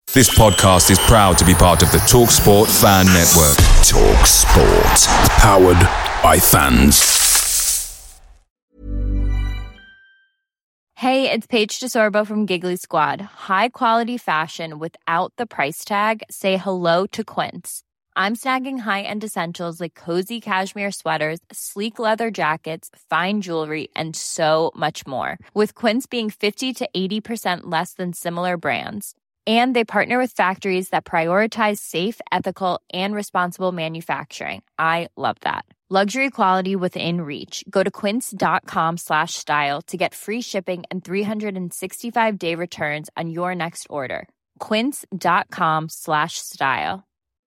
This podcast is proud to be part of the TalkSport Fan Network. TalkSport. Powered by fans. Hey, it's Paige DeSorbo from Giggly Squad. High quality fashion without the price tag. Say hello to Quince. I'm snagging high-end essentials like cozy cashmere sweaters, sleek leather jackets, fine jewelry, and so much more. With Quince being 50 to 80% less than similar brands. And they partner with factories that prioritize safe, ethical, and responsible manufacturing. I love that. Luxury quality within reach. Go to quince.com/style to get free shipping and 365-day returns on your next order. Quince.com/style.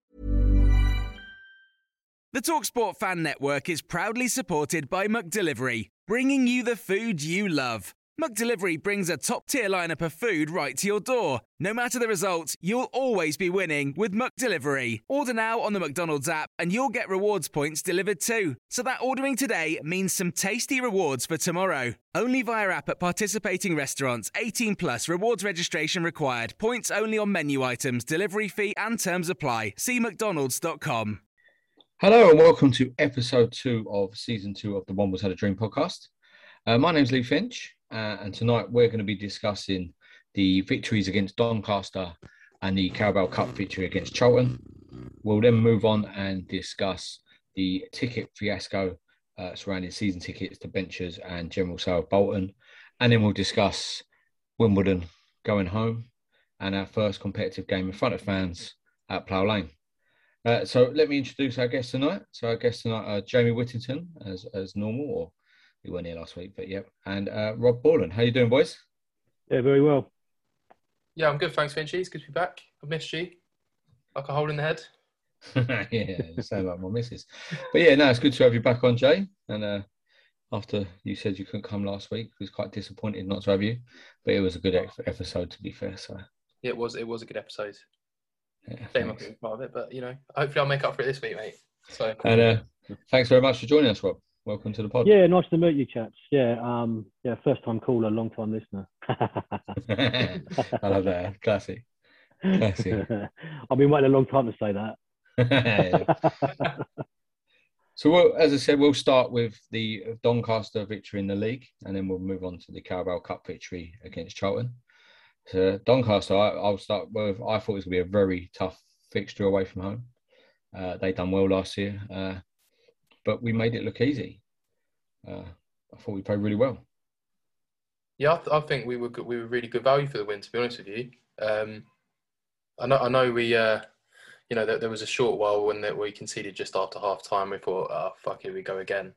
The TalkSport Fan Network is proudly supported by McDelivery, bringing you the food you love. McDelivery brings a top-tier lineup of food right to your door. No matter the result, you'll always be winning with McDelivery. Order now on the McDonald's app and you'll get rewards points delivered too. So that ordering today means some tasty rewards for tomorrow. Only via app at participating restaurants. 18 plus. Rewards registration required. Points only on menu items. Delivery fee and terms apply. See mcdonalds.com. Hello and welcome to episode 2 of season 2 of the One Was Had a Dream podcast. My name's Lee Finch. And tonight we're going to be discussing the victories against Doncaster and the Carabao Cup victory against Charlton. We'll then move on and discuss the ticket fiasco surrounding season tickets to Benchers and General Sale of Bolton. And then we'll discuss Wimbledon going home and our first competitive game in front of fans at Plough Lane. So let me introduce our guests tonight. So our guests tonight are Jamie Whittington, as normal, or we weren't here last week, but yep. And Rob Borland. How you doing, boys? Yeah, very well. Yeah, I'm good. Thanks, Finchy. It's good to be back. I've missed you. Like a hole in the head. Yeah, you sound like my missus. But yeah, no, it's good to have you back on, Jay. And after you said you couldn't come last week, I was quite disappointed not to have you. But it was a good episode, to be fair. So yeah, it was a good episode. Yeah, Shame I couldn't be part of it, but hopefully I'll make up for it this week, mate. So and thanks very much for joining us, Rob. Welcome to the pod. Yeah, nice to meet you, chaps. Yeah, first time caller, long time listener. I love that. Classic. I've been waiting a long time to say that. So, as I said, we'll start with the Doncaster victory in the league, and then we'll move on to the Carabao Cup victory against Charlton. So, Doncaster, I'll start with. I thought it was going to be a very tough fixture away from home. They done well last year. But we made it look easy. I thought we played really well. Yeah, I think we were really good value for the win, to be honest with you. I know we, there was a short while when we conceded just after half time. We thought, oh, fuck, here we go again.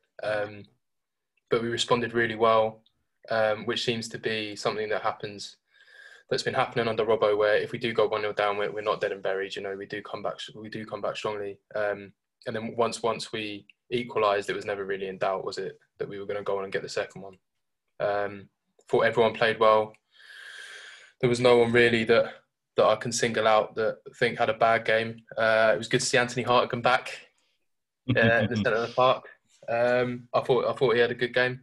But we responded really well, which seems to be something that's been happening under Robbo, where if we do go 1-0 down, we're not dead and buried. We do come back strongly. And then once we equalised, it was never really in doubt, was it, that we were going to go on and get the second one. Thought everyone played well. There was no one really that I can single out that I think had a bad game. It was good to see Anthony Hartigan back in the centre of the park. I thought he had a good game.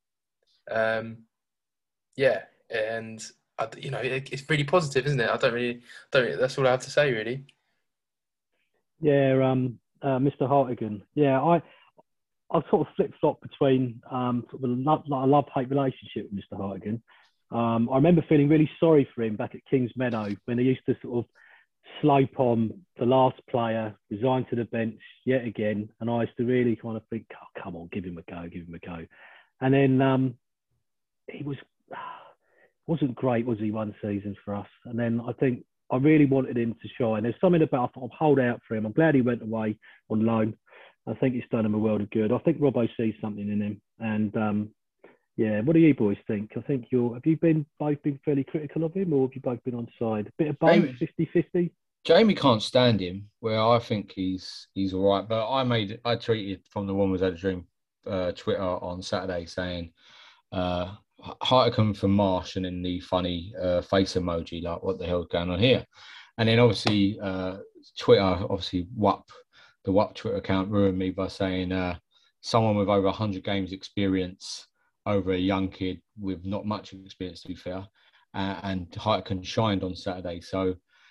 Yeah, and it's really positive, isn't it? I don't. That's all I have to say, really. Yeah, Mr. Hartigan. Yeah, I sort of flip-flop between sort of a love-hate relationship with Mr. Hartigan. I remember feeling really sorry for him back at Kings Meadow when he used to sort of slope on the last player, resign to the bench yet again, and I used to really kind of think, oh, come on, give him a go. And then he wasn't great, was he, one season for us? And then I think I really wanted him to shine. There's something about, I thought I'll hold out for him. I'm glad he went away on loan. I think it's done him a world of good. I think Robbo sees something in him. And what do you boys think? I think have you both been fairly critical of him, or have you both been on side? A bit of both, 50-50? Jamie can't stand him, where I think he's all right. But I tweeted from the One Was Had a Dream Twitter on Saturday saying Hartigan from Marsh, and then the funny face emoji, like, what the hell's going on here? And then obviously Twitter, the WAP Twitter account ruined me by saying someone with over 100 games experience over a young kid with not much experience, to be fair. And Hartigan shined on Saturday. So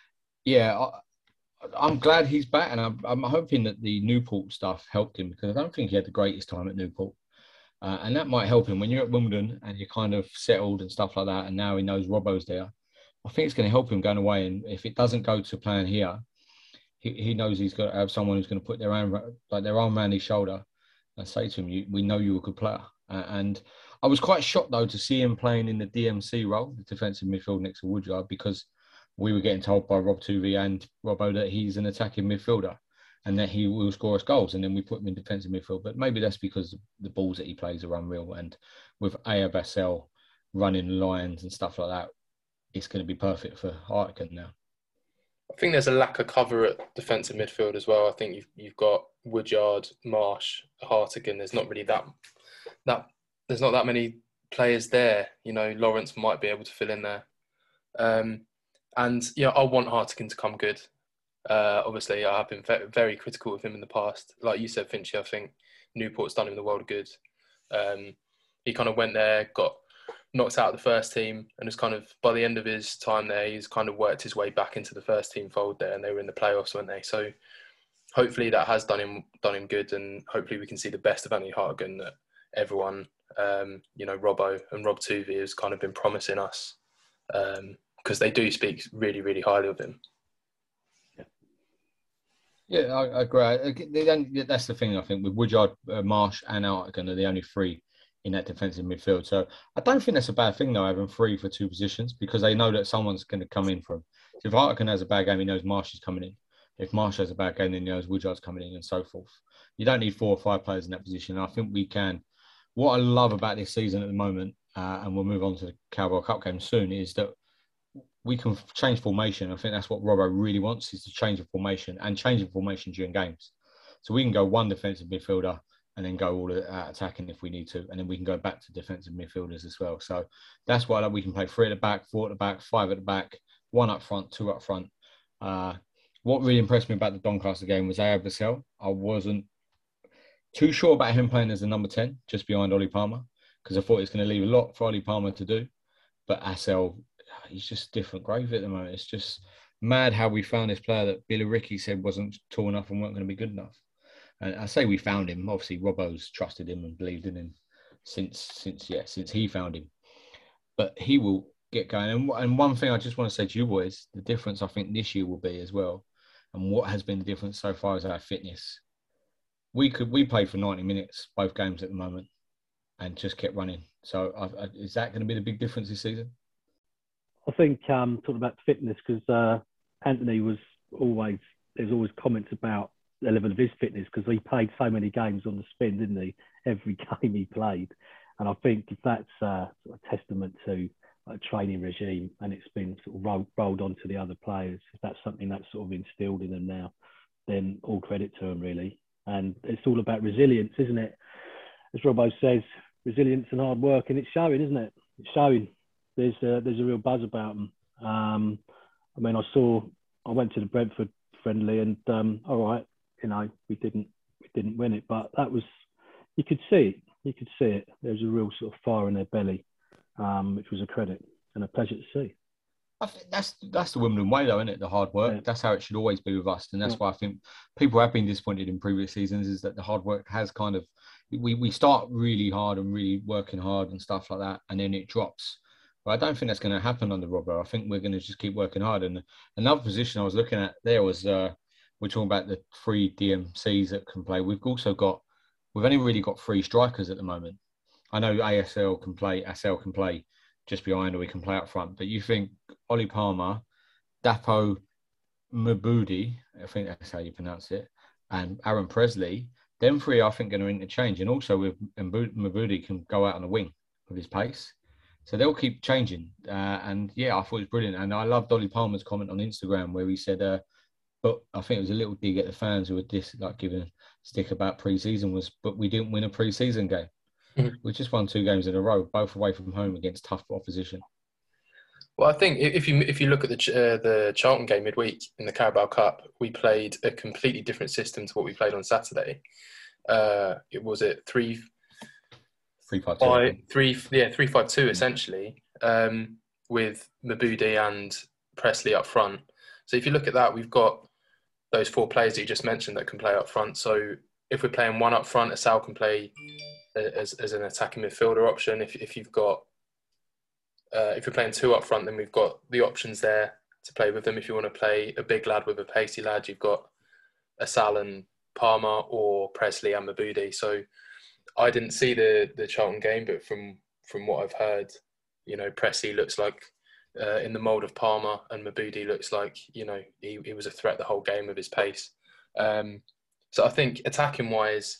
Yeah, I'm glad he's back, and I'm hoping that the Newport stuff helped him because I don't think he had the greatest time at Newport. And that might help him when you're at Wimbledon and you're kind of settled and stuff like that. And now he knows Robbo's there. I think it's going to help him going away. And if it doesn't go to plan here, he knows he's got to have someone who's going to put their arm around his shoulder and say to him, "We know you're a good player." And I was quite shocked though to see him playing in the DMC role, the defensive midfield next to Woodyard, because we were getting told by Rob Tuvey and Robbo that he's an attacking midfielder and that he will score us goals. And then we put him in defensive midfield. But maybe that's because the balls that he plays are unreal. And with Aya Bassel running lines and stuff like that, it's going to be perfect for Hartigan now. I think there's a lack of cover at defensive midfield as well. I think you've got Woodyard, Marsh, Hartigan. There's not really that there's not that many players there. You know, Lawrence might be able to fill in there. And yeah, I want Hartigan to come good. Obviously, I have been very critical of him in the past. Like you said, Finchy, I think Newport's done him the world of good. He kind of went there, got knocked out of the first team, and was kind of, by the end of his time there, he's kind of worked his way back into the first team fold there, and they were in the playoffs, weren't they? So hopefully that has done him good, and hopefully we can see the best of Anthony Hartigan that everyone, Robbo and Rob Tuvey has kind of been promising us, because they do speak really, really highly of him. Yeah, I agree. That's the thing, I think, with Woodyard, Marsh and Hartigan are the only three in that defensive midfield. So I don't think that's a bad thing, though, having three for two positions, because they know that someone's going to come in for him. So if Hartigan has a bad game, he knows Marsh is coming in. If Marsh has a bad game, then he knows Woodyard's coming in, and so forth. You don't need 4 or 5 players in that position. I think we can. What I love about this season at the moment, and we'll move on to the Carabao Cup game soon, is that we can change formation. I think that's what Robbo really wants, is to change the formation and changing formation during games. So we can go one defensive midfielder and then go all attacking if we need to. And then we can go back to defensive midfielders as well. So that's why we can play 3 at the back, 4 at the back, 5 at the back, 1 up front, 2 up front. What really impressed me about the Doncaster game was Aya Bassel. I wasn't too sure about him playing as a number 10, just behind Ollie Palmer, because I thought it's going to leave a lot for Ollie Palmer to do. But Assel, he's just different gravy at the moment. It's just mad how we found this player that Billy Ricky said wasn't tall enough and weren't going to be good enough. And I say we found him. Obviously, Robbo's trusted him and believed in him since he found him. But he will get going. And one thing I just want to say to you boys, the difference I think this year will be as well, and what has been the difference so far is our fitness. We played for 90 minutes both games at the moment and just kept running. So is that going to be the big difference this season? I think talking about fitness, because Anthony there's always comments about the level of his fitness, because he played so many games on the spin, didn't he? Every game he played. And I think if that's a testament to a training regime, and it's been sort of rolled on to the other players, if that's something that's sort of instilled in them now, then all credit to them, really. And it's all about resilience, isn't it? As Robbo says, resilience and hard work, and it's showing, isn't it? It's showing. There's a real buzz about them. I went to the Brentford friendly, and all right, we didn't win it, but that was, you could see it. There was a real sort of fire in their belly, which was a credit and a pleasure to see. I think that's the Wimbledon way, though, isn't it? The hard work. Yeah. That's how it should always be with us, and that's why I think people have been disappointed in previous seasons, is that the hard work has kind of, we start really hard and really working hard and stuff like that, and then it drops. But I don't think that's going to happen under Robbo. I think we're going to just keep working hard. And another position I was looking at there was, we're talking about the 3 DMCs that can play. We've only really got 3 strikers at the moment. I know Assel can play just behind, or we can play up front. But you think Ollie Palmer, Dapo Mabudi, I think that's how you pronounce it, and Aaron Presley, them 3 I think going to interchange. And also with Mabudi can go out on the wing with his pace. So they'll keep changing. And yeah, I thought it was brilliant. And I loved Ollie Palmer's comment on Instagram where he said, but I think it was a little dig at the fans who were giving a stick about pre-season, but we didn't win a pre-season game. Mm-hmm. We just won 2 games in a row, both away from home against tough opposition. Well, I think if you look at the Charlton game midweek in the Carabao Cup, we played a completely different system to what we played on Saturday. It was 3-5-2 essentially, with Mabudi and Presley up front. So if you look at that, we've got those 4 players that you just mentioned that can play up front. So if we're playing one up front, Asal can play as an attacking midfielder option. If you've got if you're playing 2 up front, then we've got the options there to play with them. If you want to play a big lad with a pacey lad, you've got Asal and Palmer, or Presley and Mabudi. So I didn't see the Charlton game, but from what I've heard, Presley looks like in the mould of Palmer, and Mabudi looks like, he was a threat the whole game with his pace. So I think attacking wise,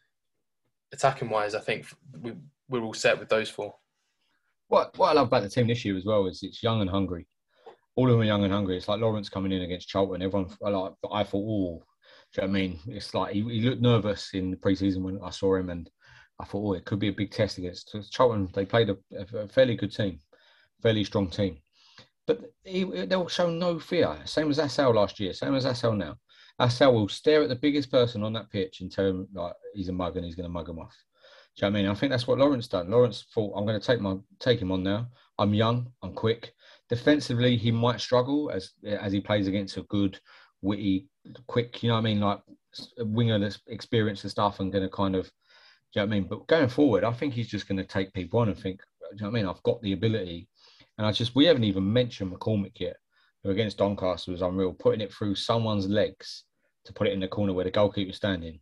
I think we're all set with those 4. What I love about the team this year as well is it's young and hungry. All of them are young and hungry. It's like Lawrence coming in against Charlton. Everyone, I thought, oh, do you know what I mean? It's like he looked nervous in the pre-season when I saw him, and I thought, oh, it could be a big test against Charlton. They played a fairly good team, fairly strong team. But they'll show no fear. Same as Asal last year, same as Asal now. Asal will stare at the biggest person on that pitch and tell him like he's a mug and he's going to mug him off. Do you know what I mean? I think that's what Lawrence done. Lawrence thought, I'm going to take him on now. I'm young, I'm quick. Defensively, he might struggle as he plays against a good, witty, quick, like a winger that's experienced and stuff and going to kind of, do you know what I mean? But going forward, I think he's just going to take people on and think, do you know what I mean? I've got the ability. And we haven't even mentioned McCormick yet, who against Doncaster was unreal, putting it through someone's legs to put it in the corner where the goalkeeper's standing.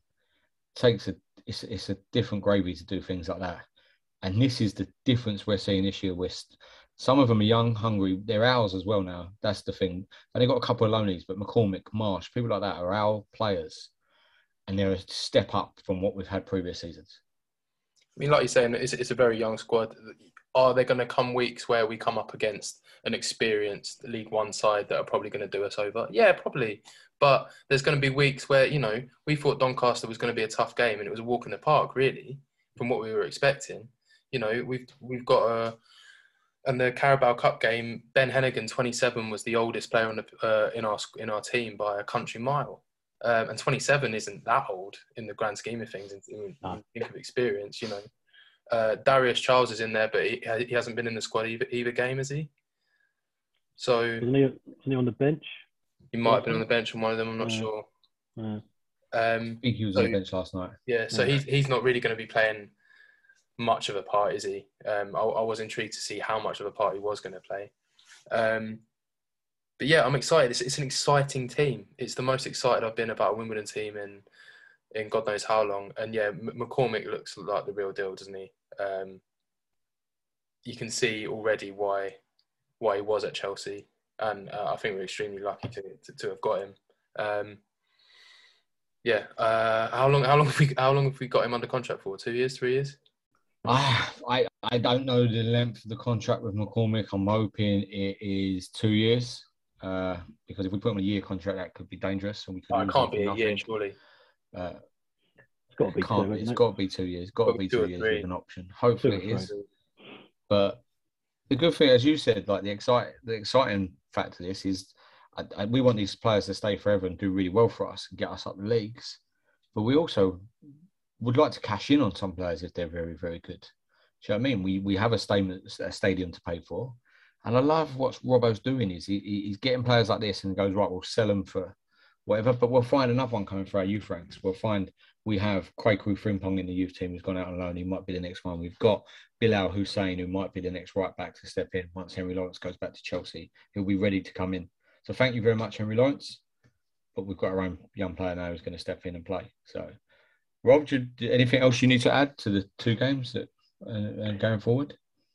It's a different gravy to do things like that. And this is the difference we're seeing this year. Some of them are young, hungry. They're ours as well now. That's the thing. And they've got a couple of loanies, but McCormick, Marsh, people like that are our players. And they're a step up from what we've had previous seasons. I mean, like you're saying, it's a very young squad. Are there going to come weeks where we come up against an experienced League One side that are probably going to do us over? Yeah, probably. But there's going to be weeks where, we thought Doncaster was going to be a tough game and it was a walk in the park, really, from what we were expecting. We've got and the Carabao Cup game, Ben Hennigan, 27, was the oldest player in our team by a country mile. And 27 isn't that old in the grand scheme of things, in think of experience, Darius Charles is in there, but he hasn't been in the squad either game, has he? So isn't he on the bench? He might have been on the bench on one of them. I'm not sure. Yeah. I think he was on the bench last night. Yeah, so he's not really going to be playing much of a part, is he? I was intrigued to see how much of a part he was going to play. But yeah, I'm excited. It's an exciting team. It's the most excited I've been about a Wimbledon team in God knows how long. And yeah, McCormick looks like the real deal, doesn't he? You can see already why he was at Chelsea. And I think we're extremely lucky to have got him. How long have we got him under contract for? 2 years, 3 years? I don't know the length of the contract with McCormick. I'm hoping it is 2 years, because if we put him on a year contract, that could be dangerous. And we could. It can't be a year, surely. It's got to be 2. It's got to be 2 years. Got to be 2 years with an option. Hopefully it is. But the good thing, as you said, like the exciting fact of this is, we want these players to stay forever and do really well for us and get us up the leagues. But we also would like to cash in on some players if they're very, very good. Do you know what I mean? We have a stadium to pay for. And I love what Robbo's doing is he's getting players like this and goes, right, we'll sell them for whatever, but we'll find another one coming for our youth ranks. We have Kwaku Frimpong in the youth team who's gone out on loan. He might be the next one. We've got Bilal Hussein, who might be the next right back to step in once Henry Lawrence goes back to Chelsea. He'll be ready to come in. So thank you very much, Henry Lawrence. But we've got our own young player now who's going to step in and play. So, Rob, anything else you need to add to the 2 games that going forward?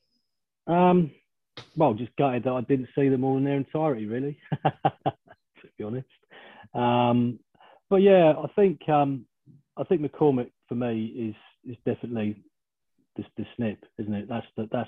Well, just gutted that I didn't see them all in their entirety, really, to be honest. But yeah, I think McCormick for me is definitely the snip, isn't it? That's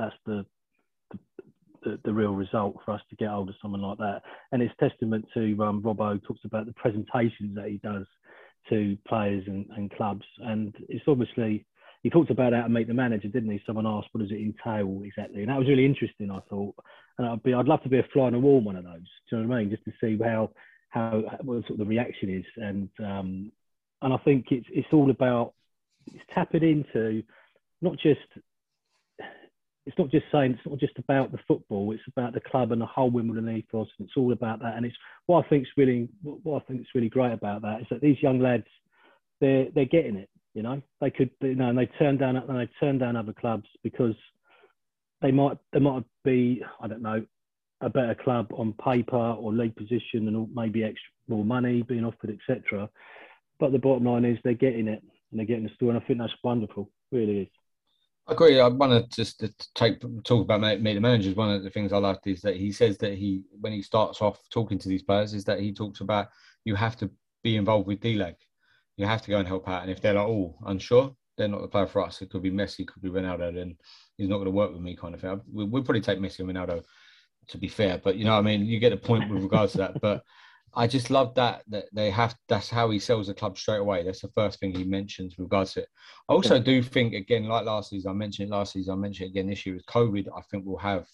the real result for us to get hold of someone like that. And it's testament to Robbo talks about the presentations that he does to players and clubs. And it's obviously, he talked about how to meet the manager, didn't he? Someone asked, what does it entail exactly? And that was really interesting, I thought. And I'd love to be a fly on the wall on one of those. Do you know what I mean? Just to see what sort of the reaction is. And I think it's all about, it's tapping into not just it's not just saying it's not just about the football. It's about the club and the whole Wimbledon ethos, and it's all about that. And it's what I think's really great about that is that these young lads, they're getting it. You know, they could, and they turn down other clubs because they might be, I don't know, a better club on paper or league position and maybe extra more money being offered, etc. But the bottom line is they're getting it and they're getting the story, and I think that's wonderful. Really is. I agree. I want to just talk about Meet the Managers. One of the things I liked is that he says that when he starts off talking to these players, is that he talks about you have to be involved with D-Leg. You have to go and help out. And if they're like, oh, unsure, they're not the player for us. It could be Messi, it could be Ronaldo, then he's not going to work with me kind of thing. We'll probably take Messi and Ronaldo, to be fair. But, you know what I mean? You get the point with regards to that. But I just love that that's how he sells the club straight away. That's the first thing he mentions with regards to it. I also do think, again, like last season, I mentioned it again this year with COVID, I think will have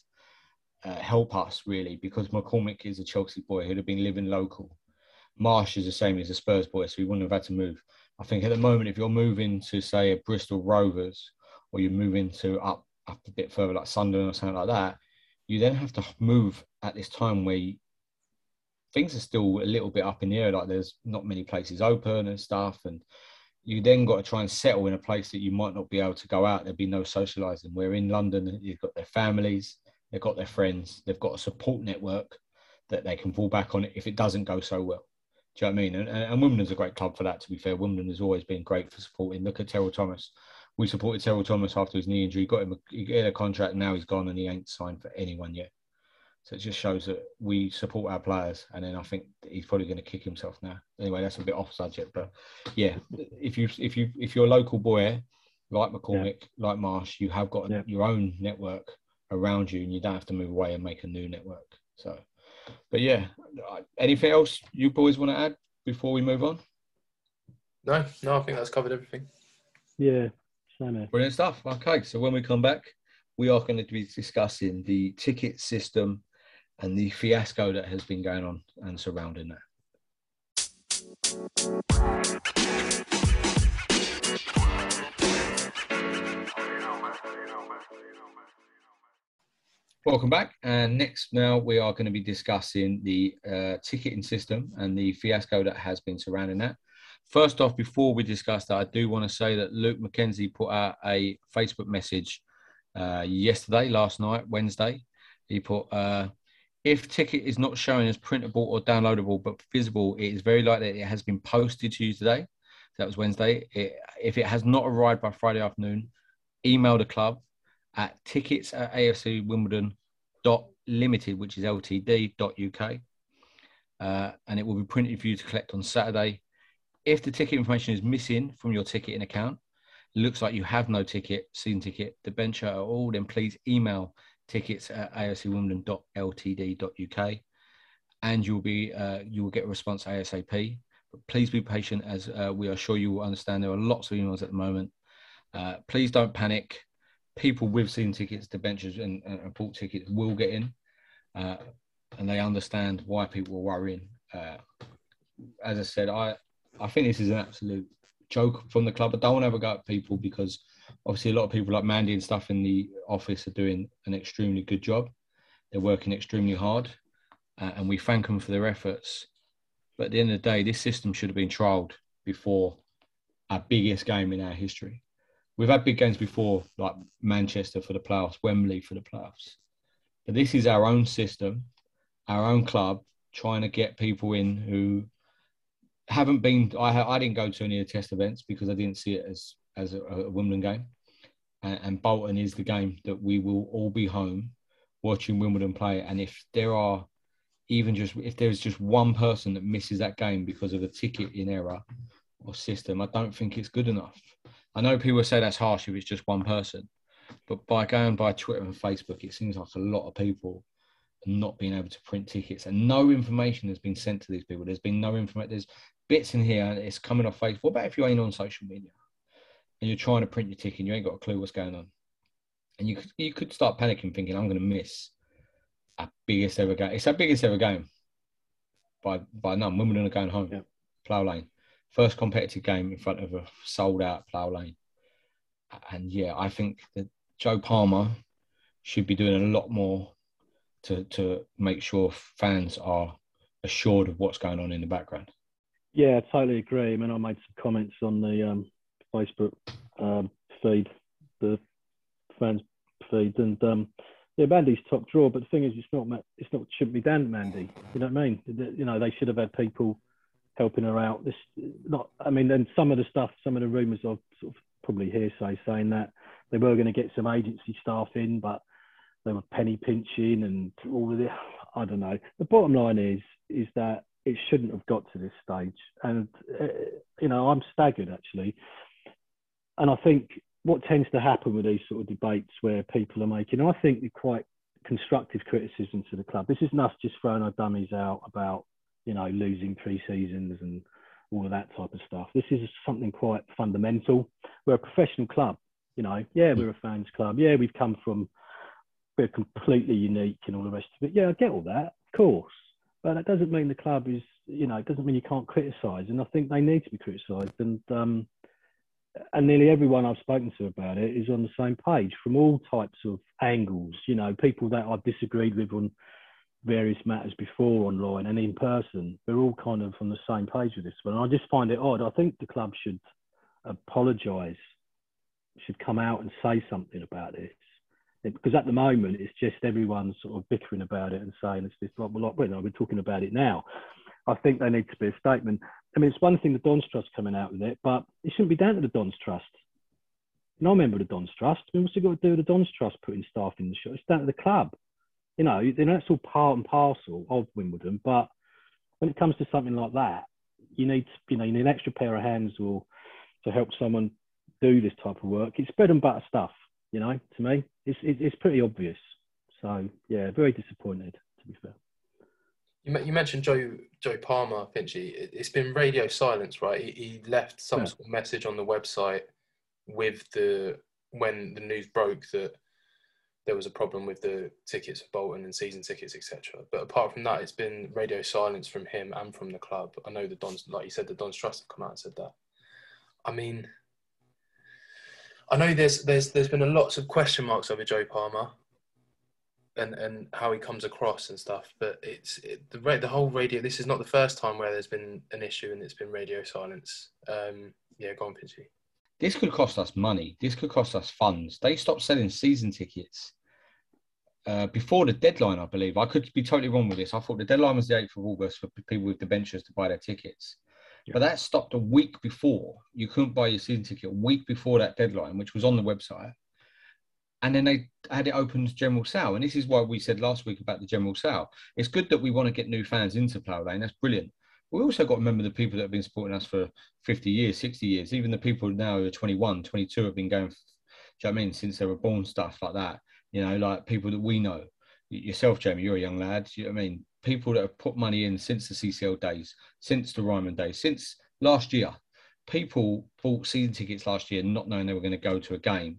help us really, because McCormick is a Chelsea boy who'd have been living local. Marsh is the same as a Spurs boy, so he wouldn't have had to move. I think at the moment, if you're moving to, say, a Bristol Rovers, or you're moving to up a bit further, like Sunderland or something like that, you then have to move at this time where things are still a little bit up in the air, like there's not many places open and stuff, and you then got to try and settle in a place that you might not be able to go out. There'd be no socialising. Where in London, you've got their families, they've got their friends, they've got a support network that they can fall back on if it doesn't go so well. Do you know what I mean? And Wimbledon's a great club for that, to be fair. Wimbledon has always been great for supporting. Look at Terrell Thomas. We supported Terrell Thomas after his knee injury. He got a contract, and now he's gone and he ain't signed for anyone yet. So it just shows that we support our players. And then I think he's probably going to kick himself now. Anyway, that's a bit off subject. But yeah, if you're a local boy like McCormick, like Marsh, you have got your own network around you, and you don't have to move away and make a new network. So, but yeah, anything else you boys want to add before we move on? No, I think that's covered everything. Yeah, same here. Brilliant stuff. Okay, so when we come back, we are going to be discussing the ticket system and the fiasco that has been going on and surrounding that. Welcome back. And next now we are going to be discussing the ticketing system and the fiasco that has been surrounding that. First off, before we discuss that, I do want to say that Luke McKenzie put out a Facebook message last night, Wednesday. He put, if ticket is not showing as printable or downloadable but visible, it is very likely it has been posted to you today. That was Wednesday. If it has not arrived by Friday afternoon, email the club at tickets@afcwimbledon.limited, which is ltd.uk, and it will be printed for you to collect on Saturday. If the ticket information is missing from your ticketing account, it looks like you have no ticket, season ticket, debenture at all, then please email tickets@afcwimbledon.ltd.uk, and you will get a response ASAP. But please be patient, as we are sure you will understand there are lots of emails at the moment. Please don't panic. People with season tickets, debentures, and port tickets will get in, and they understand why people are worrying. As I said, I think this is an absolute joke from the club. I don't want to have a go at people, because obviously a lot of people like Mandy and stuff in the office are doing an extremely good job. They're working extremely hard, and we thank them for their efforts. But at the end of the day, this system should have been trialled before our biggest game in our history. We've had big games before, like Manchester for the playoffs, Wembley for the playoffs. But this is our own system, our own club, trying to get people in who haven't been. I didn't go to any of the test events because I didn't see it as a Wimbledon game. And Bolton is the game that we will all be home watching Wimbledon play. And if there's just one person that misses that game because of a ticketing error or system, I don't think it's good enough. I know people say that's harsh if it's just one person, but by going by Twitter and Facebook, it seems like a lot of people are not being able to print tickets, and no information has been sent to these people. There's been no information. There's bits in here and it's coming off Facebook. What about if you ain't on social media and you're trying to print your ticket and you ain't got a clue what's going on? And you could start panicking, thinking, I'm going to miss our biggest ever game. It's our biggest ever game by none. Wimbledon are going home. Yeah. Plough Lane. First competitive game in front of a sold-out Plough Lane. And, yeah, I think that Joe Palmer should be doing a lot more to make sure fans are assured of what's going on in the background. Yeah, I totally agree. I mean, I made some comments on the Facebook feed, the fans feed, and yeah, Mandy's top draw. But the thing is, shouldn't be down to Mandy. You know what I mean? You know, they should have had people helping her out. Then some of the rumours of sort of probably hearsay saying that they were going to get some agency staff in, but they were penny pinching and all of this. I don't know. The bottom line is that it shouldn't have got to this stage. And, you know, I'm staggered actually. And I think what tends to happen with these sort of debates where people are making, I think, they're quite constructive criticism to the club. This isn't us just throwing our dummies out about, you know, losing pre-seasons and all of that type of stuff. This is something quite fundamental. We're a professional club, you know. Yeah, we're a fans club. Yeah, we're completely unique and all the rest of it. Yeah, I get all that, of course. But that doesn't mean the club is, you know, it doesn't mean you can't criticise. And I think they need to be criticised. And nearly everyone I've spoken to about it is on the same page from all types of angles. You know, people that I've disagreed with on various matters before online and in person, they're all kind of on the same page with this one. And I just find it odd. I think the club should apologise, should come out and say something about this. Because at the moment, it's just everyone sort of bickering about it and saying it's this, we're talking about it now. I think there needs to be a statement. I mean, it's one thing the Dons Trust coming out with it, but it shouldn't be down to the Dons Trust. And I'm a member of the Dons Trust. I mean, what's it got to do with the Dons Trust putting staff in the show? It's down to the club. You know, that's all part and parcel of Wimbledon. But when it comes to something like that, you need an extra pair of hands to help someone do this type of work. It's bread and butter stuff. You know, to me, it's pretty obvious. So yeah, very disappointed, to be fair. You mentioned Joe Palmer, Finchy. It's been radio silence, right? He left some sort of message on the website when the news broke that there was a problem with the tickets for Bolton and season tickets, etc. But apart from that, it's been radio silence from him and from the club. I know the Dons, like you said, the Dons Trust have come out and said that. I mean, I know there's been a lots of question marks over Joe Palmer and how he comes across and stuff, but the whole radio. This is not the first time where there's been an issue and it's been radio silence. Yeah, go on, Pinchy. This could cost us money. This could cost us funds. They stopped selling season tickets before the deadline, I believe. I could be totally wrong with this. I thought the deadline was the 8th of August for people with debentures to buy their tickets. Yeah. But that stopped a week before. You couldn't buy your season ticket a week before that deadline, which was on the website. And then they had it open to general sale. And this is why we said last week about the general sale. It's good that we want to get new fans into Plough Lane. That's brilliant. But we also got to remember the people that have been supporting us for 50 years, 60 years. Even the people now who are 21, 22 have been going, do you know what I mean, since they were born, stuff like that. You know, like people that we know. Yourself, Jamie, you're a young lad. You know what I mean? People that have put money in since the CCL days, since the Ryman days, since last year. People bought season tickets last year not knowing they were going to go to a game.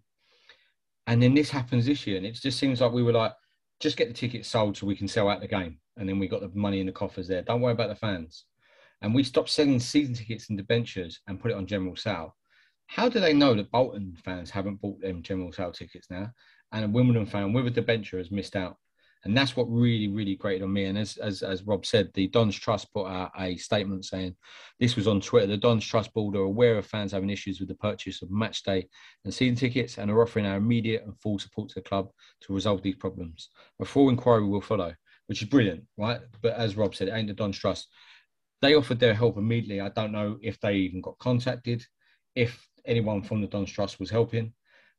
And then this happens this year. And it just seems like we were like, just get the tickets sold so we can sell out the game. And then we got the money in the coffers there. Don't worry about the fans. And we stopped selling season tickets and debentures and put it on general sale. How do they know that Bolton fans haven't bought them general sale tickets now? And a Wimbledon fan with a debenture has missed out. And that's what really, really grated on me. And as Rob said, the Dons Trust put out a statement saying, this was on Twitter, the Dons Trust board are aware of fans having issues with the purchase of match day and season tickets and are offering our immediate and full support to the club to resolve these problems. A full inquiry will follow, which is brilliant, right? But as Rob said, it ain't the Dons Trust. They offered their help immediately. I don't know if they even got contacted, if anyone from the Dons Trust was helping.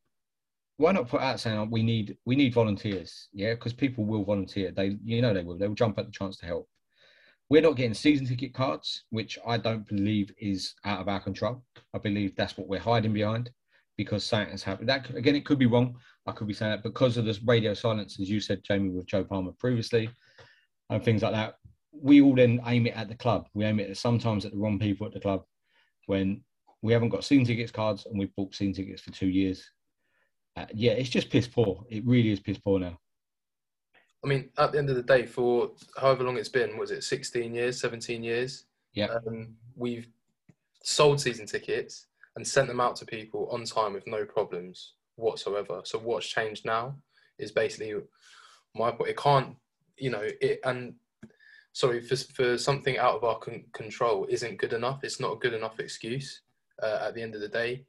Why not put out saying we need volunteers? Yeah, because people will volunteer. They will jump at the chance to help. We're not getting season ticket cards, which I don't believe is out of our control. I believe that's what we're hiding behind because something has happened. That again, it could be wrong. I could be saying that because of this radio silence, as you said, Jamie, with Joe Palmer previously, and things like that. We all then aim it at the club. We aim it sometimes at the wrong people at the club when we haven't got season tickets cards and we've bought season tickets for 2 years. Yeah, it's just piss poor. It really is piss poor now. I mean, at the end of the day, for however long it's been, was it 16 years, 17 years? Yeah. We've sold season tickets and sent them out to people on time with no problems whatsoever. So what's changed now? is basically my point. It can't, for something out of our control isn't good enough. It's not a good enough excuse. At the end of the day,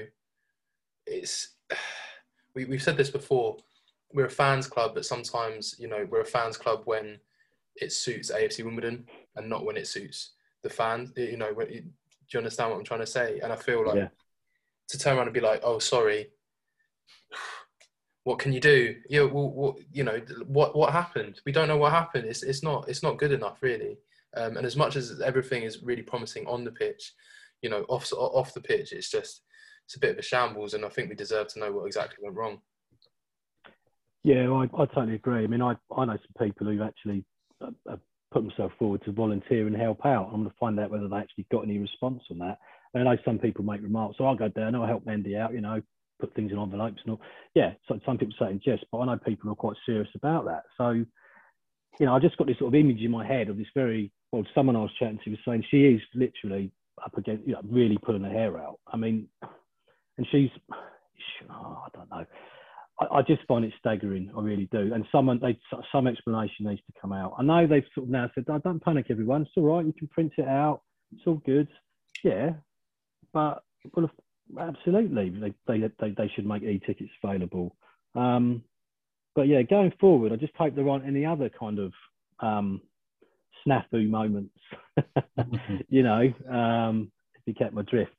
we've said this before. We're a fans club, but sometimes, we're a fans club when it suits AFC Wimbledon and not when it suits the fans. Do you understand what I'm trying to say? And I feel like to turn around and be like, oh, sorry, what can you do? Yeah, well, what happened? We don't know what happened. It's not good enough, really. And as much as everything is really promising on the pitch, off the pitch, it's a bit of a shambles. And I think we deserve to know what exactly went wrong. Yeah, I totally agree. I mean, I know some people who've actually put themselves forward to volunteer and help out. I'm going to find out whether they actually got any response on that. I know some people make remarks, so I'll go down, I'll help Mandy out, put things in envelopes and all. Yeah, so some people say in jest, but I know people are quite serious about that. So, I just got this sort of image in my head of this someone I was chatting to was saying she is literally up against, really pulling her hair out. I mean, and I don't know. I just find it staggering. I really do. And some explanation needs to come out. I know they've sort of now said, oh, don't panic, everyone. It's all right. You can print it out. It's all good. Yeah, but absolutely, they should make e-tickets available. But yeah, going forward, I just hope there aren't any other kind of snafu moments. If you get my drift,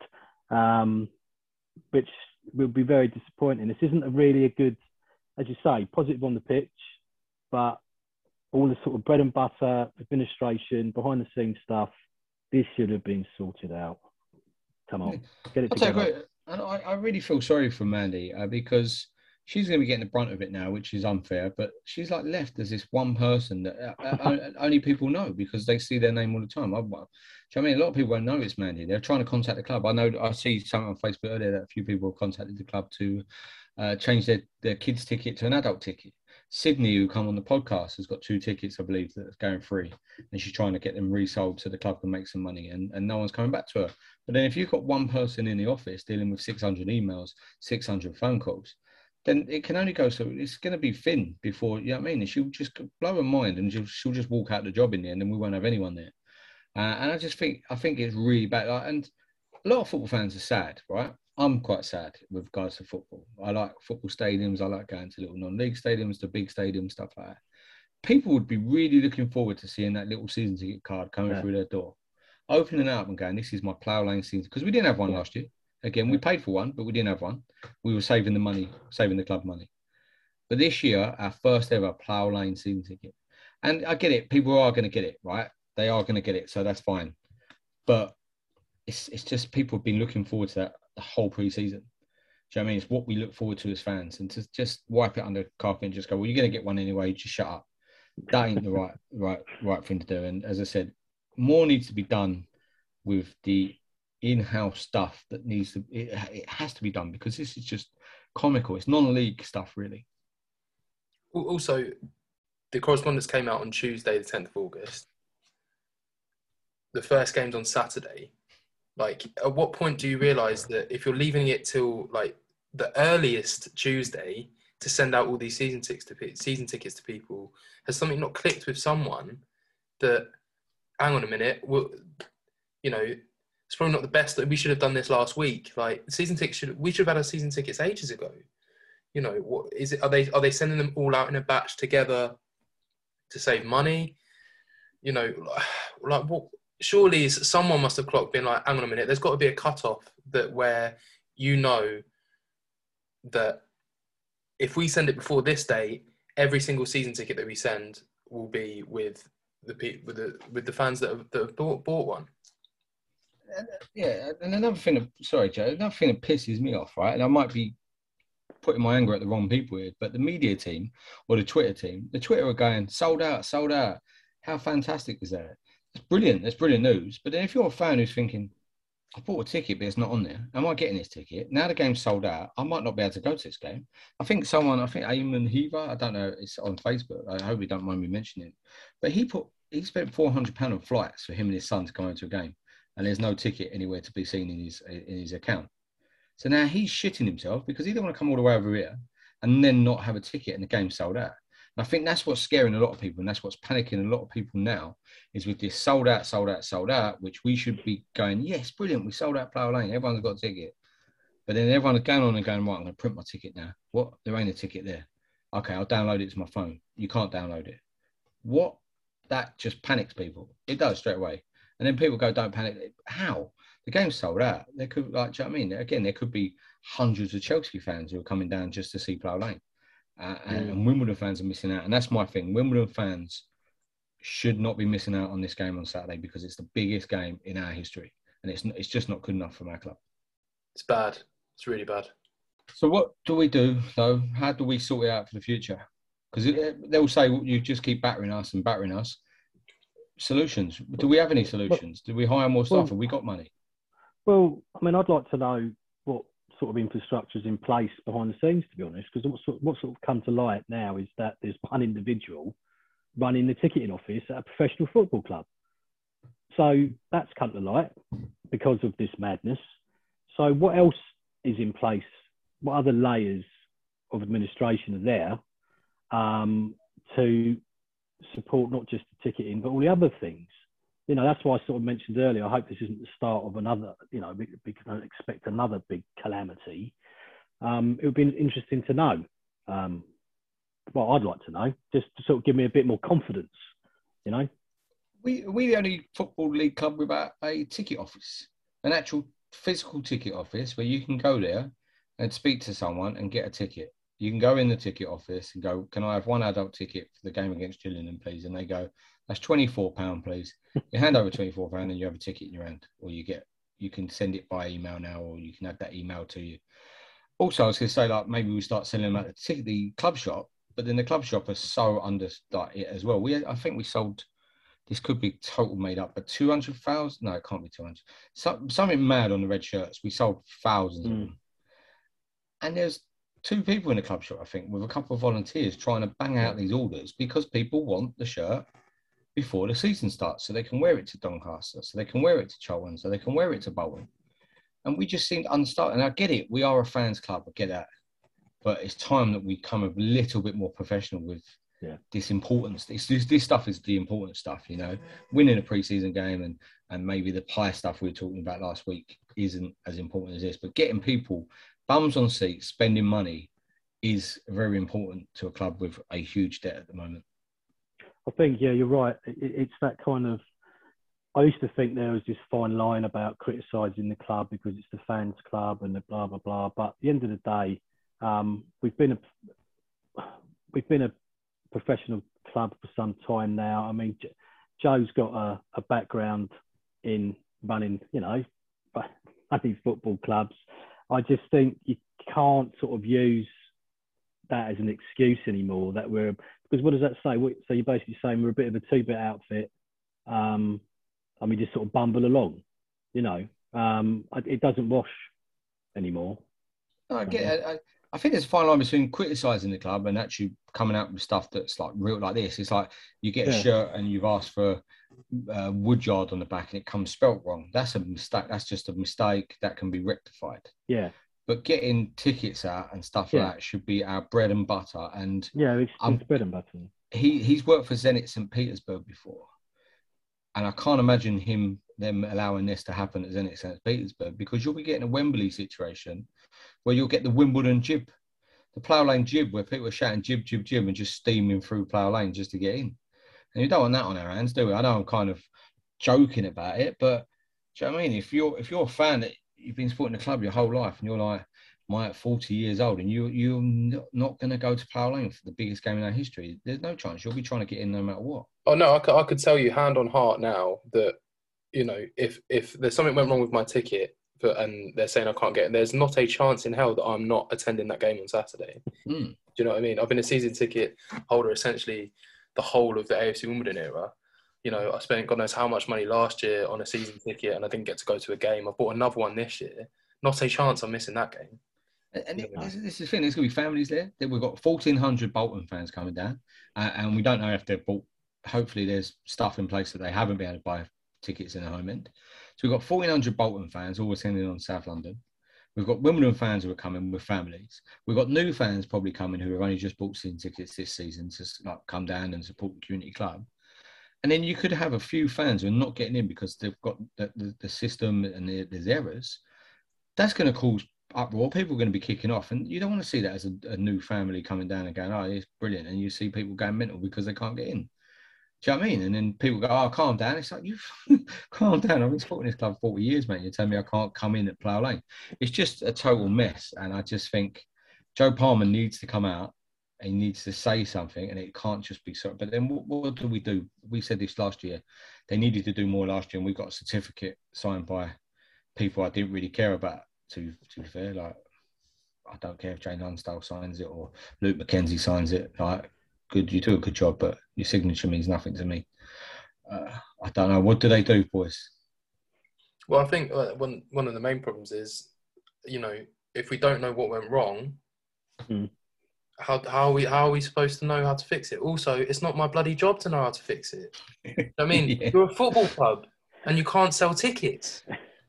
which will be very disappointing. This isn't really a good, as you say, positive on the pitch, but all the sort of bread and butter, administration, behind the scenes stuff, this should have been sorted out. Come on, get it together. And I really feel sorry for Mandy because she's going to be getting the brunt of it now, which is unfair. But she's like left as this one person that only people know because they see their name all the time. A lot of people won't know it's Mandy. They're trying to contact the club. I know I see something on Facebook earlier that a few people have contacted the club to change their kids' ticket to an adult ticket. Sydney, who come on the podcast, has got 2 tickets, I believe, that's going free. And she's trying to get them resold so the club can make some money. And no one's coming back to her. But then if you've got one person in the office dealing with 600 emails, 600 phone calls, then it can only go so it's going to be Finn before, and she'll just blow her mind and she'll just walk out the job in the end and we won't have anyone there. And I think it's really bad. And a lot of football fans are sad, right? I'm quite sad with regards to football. I like football stadiums. I like going to little non-league stadiums, to big stadiums, stuff like that. People would be really looking forward to seeing that little season ticket card coming through their door, opening it up and going, this is my Plough Lane season. Because we didn't have one last year. Again, we paid for one, but we didn't have one. We were saving the club money. But this year, our first ever Plough Lane season ticket. And I get it. People are going to get it, right? They are going to get it. So that's fine. But it's just people have been looking forward to that the whole pre-season. Do you know what I mean? It's what we look forward to as fans. And to just wipe it under the carpet and just go, well, you're going to get one anyway. Just shut up. That ain't the right thing to do. And as I said, more needs to be done with the in-house stuff that it has to be done because this is just comical. It's non-league stuff, really. Also, the correspondence came out on Tuesday, the 10th of August. The first game's on Saturday. Like, at what point do you realise that if you're leaving it till like the earliest Tuesday to send out all these season tickets to people, has something not clicked with someone that, hang on a minute, it's probably not the best that we should have done this last week. Like season tickets, we should have had our season tickets ages ago. What is it? Are they sending them all out in a batch together to save money? Like what? Surely someone must have clocked, been like, hang on a minute, there's got to be a cutoff that where that if we send it before this date, every single season ticket that we send will be with the fans that have bought one. Yeah, and another thing, sorry, Joe, another thing that pisses me off, right? And I might be putting my anger at the wrong people here, but the media team or the Twitter are going, sold out. How fantastic is that? It's brilliant. That's brilliant news. But then if you're a fan who's thinking, I bought a ticket, but it's not on there. Am I getting this ticket? Now the game's sold out. I might not be able to go to this game. I think Eamon Heaver, I don't know, it's on Facebook. I hope you don't mind me mentioning it. But he spent £400 on flights for him and his son to come into a game. And there's no ticket anywhere to be seen in his account. So now he's shitting himself because he don't want to come all the way over here and then not have a ticket and the game sold out. And I think that's what's scaring a lot of people, and that's what's panicking a lot of people now, is with this sold out, which we should be going, yes, brilliant, we sold out Plough Lane, everyone's got a ticket. But then everyone is going on and going, right, I'm going to print my ticket now. What? There ain't a ticket there. Okay, I'll download it to my phone. You can't download it. What? That just panics people. It does straight away. And then people go, don't panic. How? The game's sold out. There could, like, do you know what I mean? Again, there could be hundreds of Chelsea fans who are coming down just to see Plough Lane. And Wimbledon fans are missing out. And that's my thing. Wimbledon fans should not be missing out on this game on Saturday because it's the biggest game in our history. And it's just not good enough for my club. It's bad. It's really bad. So what do we do, though? How do we sort it out for the future? Because they'll say, well, you just keep battering us. Solutions. Do we have any solutions? Do we hire more staff? Have we got money? Well, I mean, I'd like to know what sort of infrastructure is in place behind the scenes, to be honest, because what sort of come to light now is that there's one individual running the ticketing office at a professional football club. So that's come to light because of this madness. So what else is in place? What other layers of administration are there to support not just the ticketing, but all the other things? You know, that's why I sort of mentioned earlier, I hope this isn't the start of another, you know, we can expect another big calamity. It would be interesting to know. Well, I'd like to know, just to sort of give me a bit more confidence, you know? We the only football league club without a ticket office, an actual physical ticket office where you can go there and speak to someone and get a ticket. You can go in the ticket office and go, can I have one adult ticket for the game against Gillingham, please? And they go, that's £24, please. You hand over £24 and you have a ticket in your hand, or you can send it by email now, or you can have that email to you. Also, I was going to say, like, maybe we start selling them at the club shop, but then the club shop is so under it as well. I think we sold, this could be total made up, but 200,000? No, it can't be 200. Something mad on the red shirts. We sold thousands of them. And there's 2 people in the club shop, I think, with a couple of volunteers trying to bang out these orders because people want the shirt before the season starts so they can wear it to Doncaster, so they can wear it to Charlton, so they can wear it to Bolton. And we just seemed unstarted. And I get it. We are a fans club. I get that. But it's time that we come a little bit more professional with this importance. This stuff is the important stuff, you know. Winning a pre-season game and maybe the pie stuff we were talking about last week isn't as important as this. But getting people bums on seats, spending money is very important to a club with a huge debt at the moment. I think, yeah, you're right. It's that kind of, I used to think there was this fine line about criticising the club because it's the fans club and the blah, blah, blah. But at the end of the day, we've been a professional club for some time now. I mean, Joe's got a background in running, you know, running football clubs. I just think you can't sort of use that as an excuse anymore. Because what does that say? So you're basically saying we're a bit of a 2-bit outfit, and we just sort of bumble along, you know. It doesn't wash anymore. No, I get it. I think there's a fine line between criticising the club and actually coming out with stuff that's like real, like this. It's like you get a shirt and you've asked for Woodyard on the back and it comes spelt wrong. That's a mistake. That's just a mistake that can be rectified. Yeah. But getting tickets out and stuff like that should be our bread and butter. And it's bread and butter. He's worked for Zenit St. Petersburg before. And I can't imagine them allowing this to happen at Zenit St. Petersburg, because you'll be getting a Wembley situation where you'll get the Wimbledon jib, the Plough Lane jib, where people are shouting jib, jib, jib and just steaming through Plough Lane just to get in. And you don't want that on our hands, do we? I know I'm kind of joking about it, but do you know what I mean? If you're a fan that you've been supporting the club your whole life and you're like, I'm 40 years old and you're not going to go to Plough Lane for the biggest game in our history, there's no chance. You'll be trying to get in no matter what. Oh, no, I could tell you hand on heart now that, you know, if there's something went wrong with my ticket and they're saying I can't get in, there's not a chance in hell that I'm not attending that game on Saturday. Do you know what I mean? I've been a season ticket holder essentially the whole of the AFC Wimbledon era. You know, I spent God knows how much money last year on a season ticket and I didn't get to go to a game. I bought another one this year. Not a chance I'm missing that game. And this is the thing, there's going to be families there. We've got 1,400 Bolton fans coming down, and we don't know if they've bought, hopefully there's stuff in place that they haven't been able to buy tickets in the home end. So we've got 1,400 Bolton fans all attending on South London. We've got Wimbledon fans who are coming with families. We've got new fans probably coming who have only just bought season tickets this season to like come down and support the community club. And then you could have a few fans who are not getting in because they've got the system and there's errors. That's going to cause uproar. People are going to be kicking off. And you don't want to see that as a new family coming down and going, oh, it's brilliant. And you see people going mental because they can't get in. Do you know what I mean? And then people go, oh, calm down. It's like, you calm down. I've been supporting this club 40 years, mate. You're telling me I can't come in at Plough Lane. It's just a total mess. And I just think Joe Palmer needs to come out. He needs to say something, and it can't just be so. But then what do? We said this last year. They needed to do more last year, and we got a certificate signed by people I didn't really care about, to be fair. Like, I don't care if Jane Hunstall signs it or Luke McKenzie signs it. Like, good, you do a good job, but your signature means nothing to me. I don't know. What do they do, boys? Well, I think one of the main problems is, if we don't know what went wrong, how are we supposed to know how to fix it? Also, it's not my bloody job to know how to fix it. I mean, yeah. You're a football club and you can't sell tickets.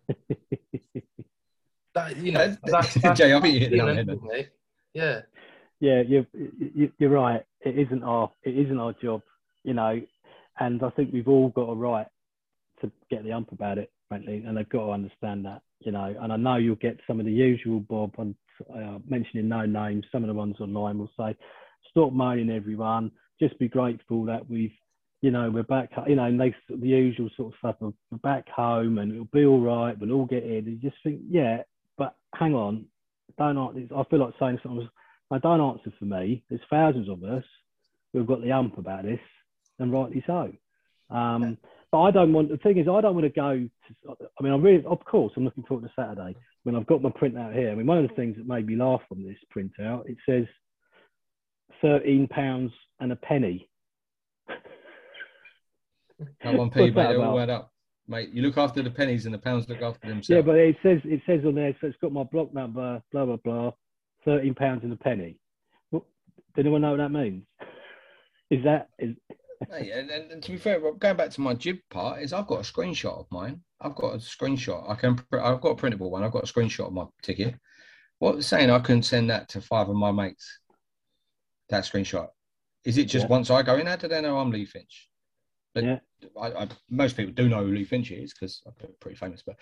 Jay, I'll be hitting on it. Yeah. Yeah, you're right. It isn't our job, and I think we've all got a right to get the ump about it, frankly, and they've got to understand that, And I know you'll get some of the usual Bob on mentioning no names. Some of the ones online will say, "Stop moaning, everyone. Just be grateful that we're back. And they the usual sort of stuff of we're back home and it'll be all right. We'll all get in." And you just think, yeah, but hang on, I feel like saying something. I don't answer for me. There's thousands of us who've got the ump about this, and rightly so. But I don't want. The thing is, I don't want to go to. I mean, of course, I'm looking forward to Saturday when I've got my printout here. I mean, one of the things that made me laugh on this printout, it says £13 and a penny. That 1p, mate. They all add up, mate. You look after the pennies, and the pounds look after themselves. Yeah, but it says on there. So it's got my block number, blah blah blah. £13 and a penny. What, does anyone know what that means? Hey, and to be fair, going back to my jib part, is I've got a screenshot of mine. I've got a screenshot. I've got a printable one. I've got a screenshot of my ticket. What's saying I couldn't send that to 5 of my mates? That screenshot. Is it just once I go in? How do they know I'm Lee Finch? But yeah. Most people do know who Lee Finch is because I'm pretty famous. But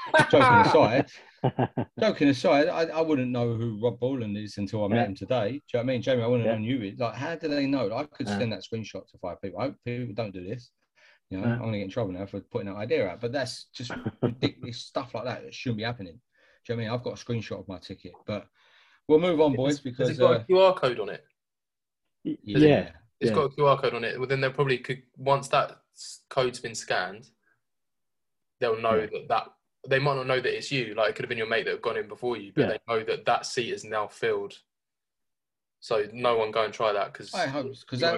joking aside, I wouldn't know who Rob Borland is until I met him today. Do you know what I mean, Jamie? I wouldn't have known you. Like, how do they know? I could send that screenshot to 5 people. I hope people don't do this. I'm going to get in trouble now for putting that idea out. But that's just ridiculous stuff like that shouldn't be happening. Do you know what I mean? I've got a screenshot of my ticket. But we'll move on, boys, because has it got a QR code on it? Yeah. It's got a QR code on it. Well, then they'll probably once that code's been scanned, they'll know that they might not know that it's you. Like, it could have been your mate that had gone in before you, but they know that seat is now filled. So no one go and try that because that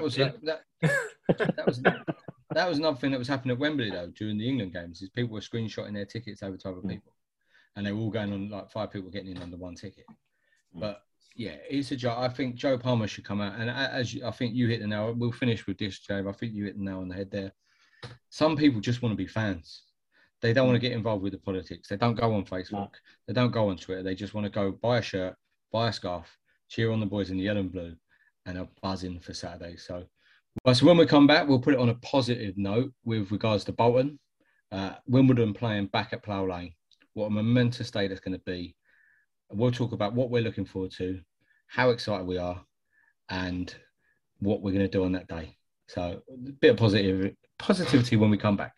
was another thing that was happening at Wembley though during the England games. Is people were screenshotting their tickets over to other people, and they were all going on like 5 people getting in under one ticket. But yeah, it's a job. I think Joe Palmer should come out, and I think you hit the nail. We'll finish with this, Joe. I think you hit the nail on the head there. Some people just want to be fans. They don't want to get involved with the politics. They don't go on Facebook. They don't go on Twitter. They just want to go buy a shirt, buy a scarf, cheer on the boys in the yellow and blue, and are buzzing for Saturday. So when we come back, we'll put it on a positive note with regards to Bolton. Wimbledon playing back at Plough Lane. What a momentous day that's going to be. We'll talk about what we're looking forward to, how excited we are, and what we're going to do on that day. So a bit of positivity when we come back.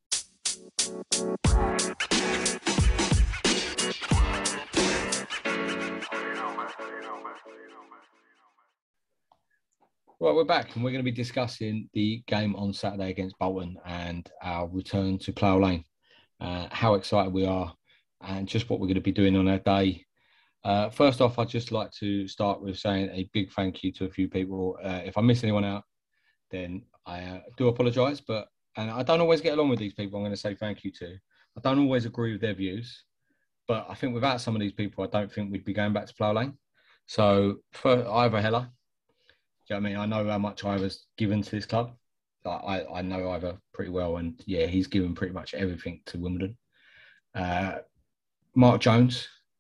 Right, we're back and we're going to be discussing the game on Saturday against Bolton and our return to Plough Lane, how excited we are and just what we're going to be doing on that day. First off, I'd just like to start with saying a big thank you to a few people. If I miss anyone out, then I do apologise, and I don't always get along with these people I'm going to say thank you to. I don't always agree with their views, but I think without some of these people, I don't think we'd be going back to Plough Lane. So for Ivor Heller, do you know what I mean? I know how much Ivor's given to this club. I know Ivor pretty well, and yeah, he's given pretty much everything to Wimbledon. Mark Jones,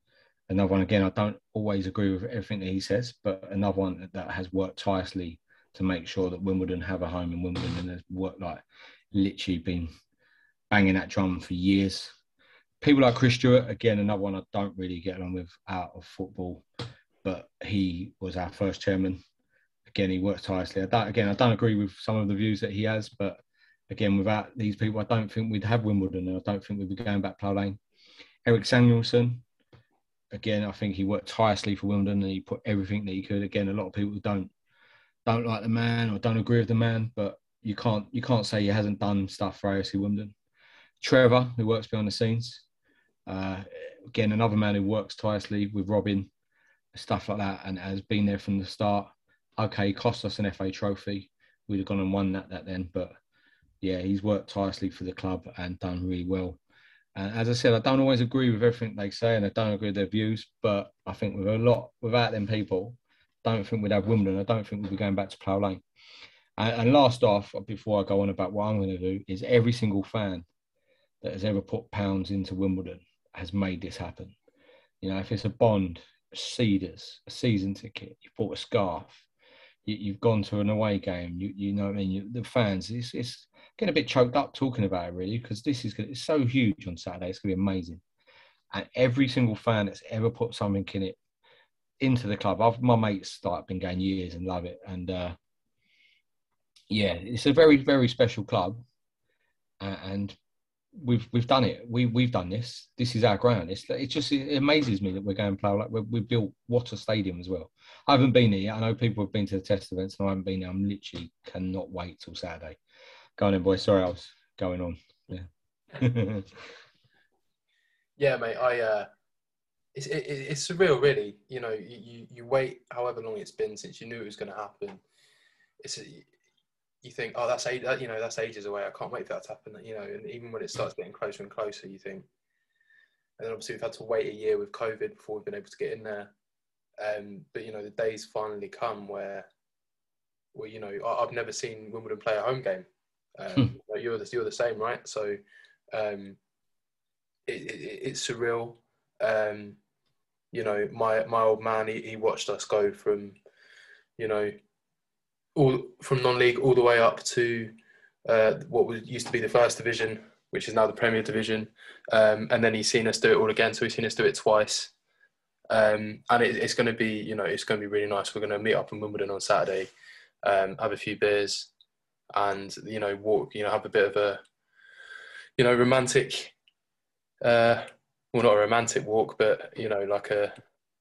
another one, again, I don't always agree with everything that he says, but another one that has worked tirelessly to make sure that Wimbledon have a home in Wimbledon, and has worked like literally been banging that drum for years. People like Chris Stewart, again, another one I don't really get along with out of football, but he was our first chairman. Again, he works tirelessly. I don't agree with some of the views that he has, but again, without these people, I don't think we'd have Wimbledon, and I don't think we'd be going back Plough Lane. Eric Samuelson, again, I think he worked tirelessly for Wimbledon, and he put everything that he could. Again, a lot of people don't like the man or don't agree with the man, but you can't say he hasn't done stuff for AFC Wimbledon. Trevor, who works behind the scenes, again, another man who works tirelessly with Robin, stuff like that, and has been there from the start. Okay, cost us an FA trophy. We'd have gone and won that then, but yeah, he's worked tirelessly for the club and done really well. And as I said, I don't always agree with everything they say, and I don't agree with their views, but I think without them people, I don't think we'd have Wimbledon. I don't think we'd be going back to Plough Lane. And last off, before I go on about what I'm going to do, is every single fan that has ever put pounds into Wimbledon has made this happen. You know, if it's a bond, Cedars, a season ticket, you bought a scarf, you've gone to an away game, you know what I mean? The fans, it's getting a bit choked up talking about it, really, because it's so huge on Saturday. It's going to be amazing. And every single fan that's ever put something in it into the club, my mates been going years and love it. And yeah, it's a very, very special club. And we've done it. We've done this. This is our ground. It amazes me that we're going Plough Lane. We built what a stadium as well. I haven't been there yet. I know people have been to the test events, and I haven't been there. I'm literally cannot wait till Saturday. Go on then, boys. Sorry, I was going on. Yeah. Yeah, mate. It's surreal, really. You know, you wait however long it's been since you knew it was going to happen. You think, oh, that's ages away. I can't wait for that to happen. You know, and even when it starts getting closer and closer, you think. And then obviously we've had to wait a year with COVID before we've been able to get in there. But you know, the days finally come where you know, I've never seen Wimbledon play a home game. You're the same, right? So it's surreal. You know, my old man, he watched us go from, you know, all from non-league all the way up to what used to be the first division, which is now the Premier Division, and then he's seen us do it all again. So he's seen us do it twice, and it's going to be, you know, it's going to be really nice. We're going to meet up in Wimbledon on Saturday, have a few beers, and you know, walk. You know, have a bit of a, you know, romantic. Well, not a romantic walk, but you know, like a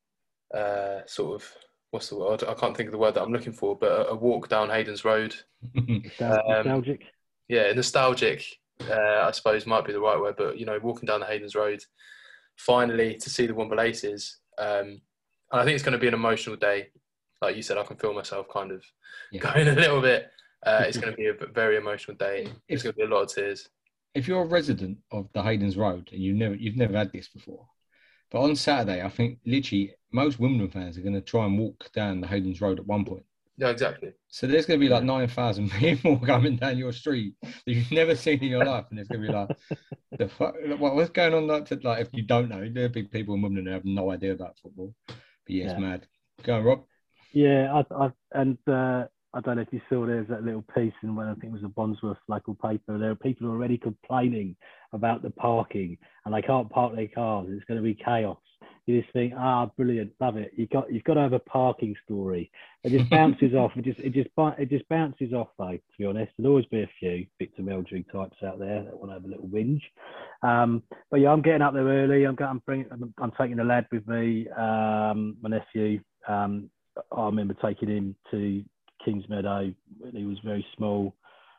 sort of. What's the word? I can't think of the word that I'm looking for, but a walk down Hayden's Road. Nostalgic? Yeah, nostalgic, I suppose might be the right word, but, you know, walking down the Hayden's Road, finally to see the Womble Aces. And I think it's going to be an emotional day. Like you said, I can feel myself kind of going a little bit. It's going to be a very emotional day. It's going to be a lot of tears. If you're a resident of the Hayden's Road and you've never had this before, but on Saturday, I think literally most Wimbledon fans are going to try and walk down the Hayden's Road at one point. Yeah, exactly. So there's going to be like 9,000 people coming down your street that you've never seen in your life, and there's going to be like, the fuck, what's going on? Like if you don't know, there'll be people in Wimbledon who have no idea about football. But yeah, it's mad. Go on, Rob. Yeah, I don't know if you saw there's that little piece in when I think it was a Bondsworth local paper. There are people already complaining about the parking, and they can't park their cars. It's going to be chaos. You just think, brilliant, love it. You've got to have a parking story. It just bounces off. It just bounces off, though. To be honest, there'll always be a few Victor Meldrew types out there that want to have a little whinge. But yeah, I'm getting up there early. I'm taking the lad with me, my nephew. I remember taking him to Kings Meadow when he was very small.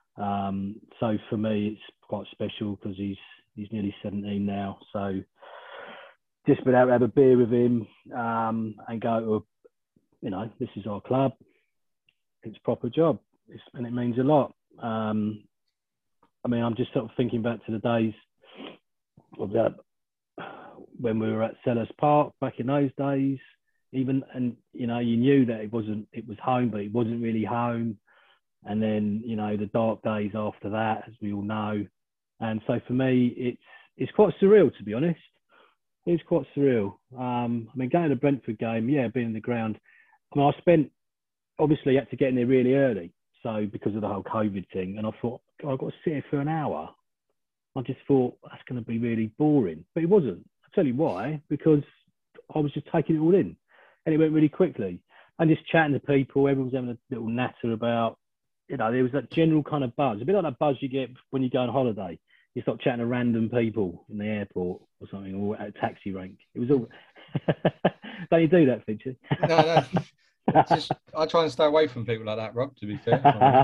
So for me, it's quite special because he's nearly 17 now. So just been able to have a beer with him and go to, you know, this is our club. It's a proper job, and it means a lot. I mean, I'm just sort of thinking back to the days of that when we were at Sellers Park back in those days. Even, and you know, you knew that it was home, but it wasn't really home. And then, you know, the dark days after that, as we all know. And so for me, it's quite surreal, to be honest. It was quite surreal. I mean, going to the Brentford game, yeah, being in the ground. I mean, I spent, obviously, had to get in there really early. So because of the whole COVID thing, and I thought, God, I've got to sit here for an hour. I just thought that's going to be really boring, but it wasn't. I'll tell you why, because I was just taking it all in, and it went really quickly. And just chatting to people, everyone was having a little natter about, there was that general kind of buzz, a bit like that buzz you get when you go on holiday. You start chatting to random people in the airport or something, or at a taxi rank. It was all. Don't you do that, Finchy? No. I try and stay away from people like that, Rob, to be fair.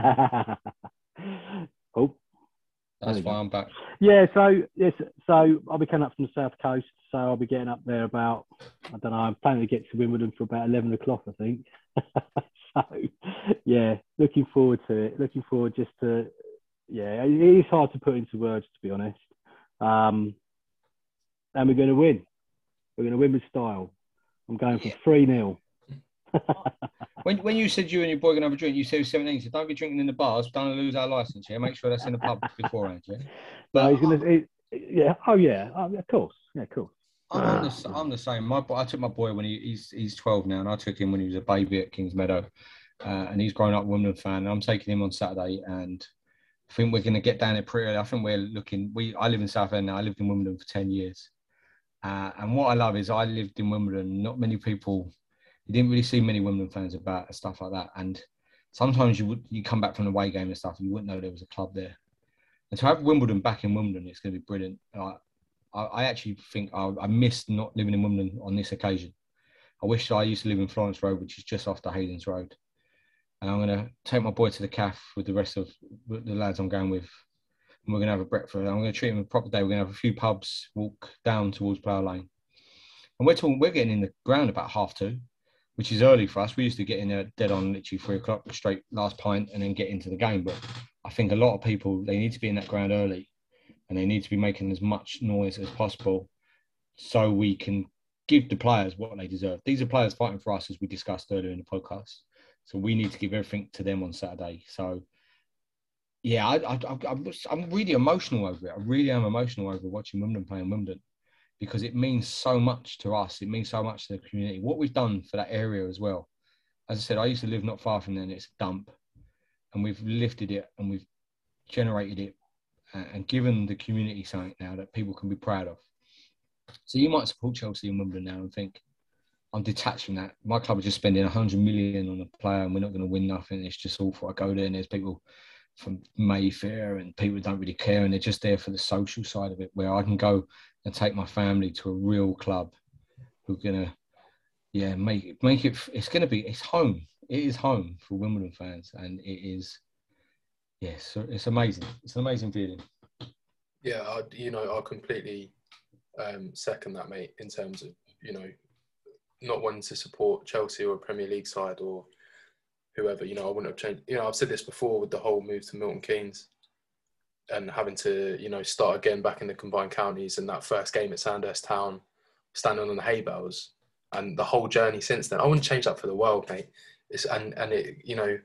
Oh, that's why I'm back. Yeah, so I'll be coming up from the south coast, so I'll be getting up there about, I don't know, I'm planning to get to Wimbledon for about 11 o'clock, I think. So, yeah, looking forward to it. Looking forward just to, yeah, it is hard to put into words, to be honest. And we're going to win. We're going to win with style. I'm going for 3-0. When you said you and your boy are going to have a drink, you said 17, so don't be drinking in the bars. Don't lose our license, yeah? Make sure that's in the pub beforehand, yeah? But no, he's going to, of course. Yeah, of course. I'm the same. I took my boy when he's 12 now, and I took him when he was a baby at Kings Meadow, and he's grown up a Wimbledon fan. And I'm taking him on Saturday, and I think we're going to get down there pretty early. I think we're looking. I live in Southend now. I lived in Wimbledon for 10 years, and what I love is I lived in Wimbledon. Not many people. You didn't really see many Wimbledon fans about and stuff like that. And sometimes you come back from the away game and stuff, and you wouldn't know there was a club there. And to have Wimbledon back in Wimbledon, it's going to be brilliant. I actually think I missed not living in Wimbledon on this occasion. I wish I used to live in Florence Road, which is just after Hayden's Road. And I'm going to take my boy to the CAF with the rest of the lads I'm going with. And we're going to have a breakfast. I'm going to treat him a proper day. We're going to have a few pubs, walk down towards Plough Lane. And we're getting in the ground about 2:30, which is early for us. We used to get in there dead on literally 3 o'clock, straight last pint, and then get into the game. But I think a lot of people, they need to be in that ground early, and they need to be making as much noise as possible so we can give the players what they deserve. These are players fighting for us, as we discussed earlier in the podcast. So we need to give everything to them on Saturday. So, yeah, I'm really emotional over it. I really am emotional over watching Wimbledon play in Wimbledon, because it means so much to us. It means so much to the community. What we've done for that area as well. As I said, I used to live not far from there, and it's a dump. And we've lifted it and we've generated it and given the community something now that people can be proud of. So you might support Chelsea and Wimbledon now and think, I'm detached from that. My club is just spending 100 million on a player and we're not going to win nothing. It's just awful. I go there and there's people from Mayfair and people who don't really care, and they're just there for the social side of it, where I can go and take my family to a real club who are going to, make it, it's home. It is home for Wimbledon fans, and it is, yes, it's amazing. It's an amazing feeling. Yeah, I completely second that, mate, in terms of, not wanting to support Chelsea or a Premier League side or whoever. I wouldn't have changed. I've said this before with the whole move to Milton Keynes and having to, start again back in the combined counties, and that first game at Sandhurst Town, standing on the hay bales, and the whole journey since then. I wouldn't change that for the world, mate. And it,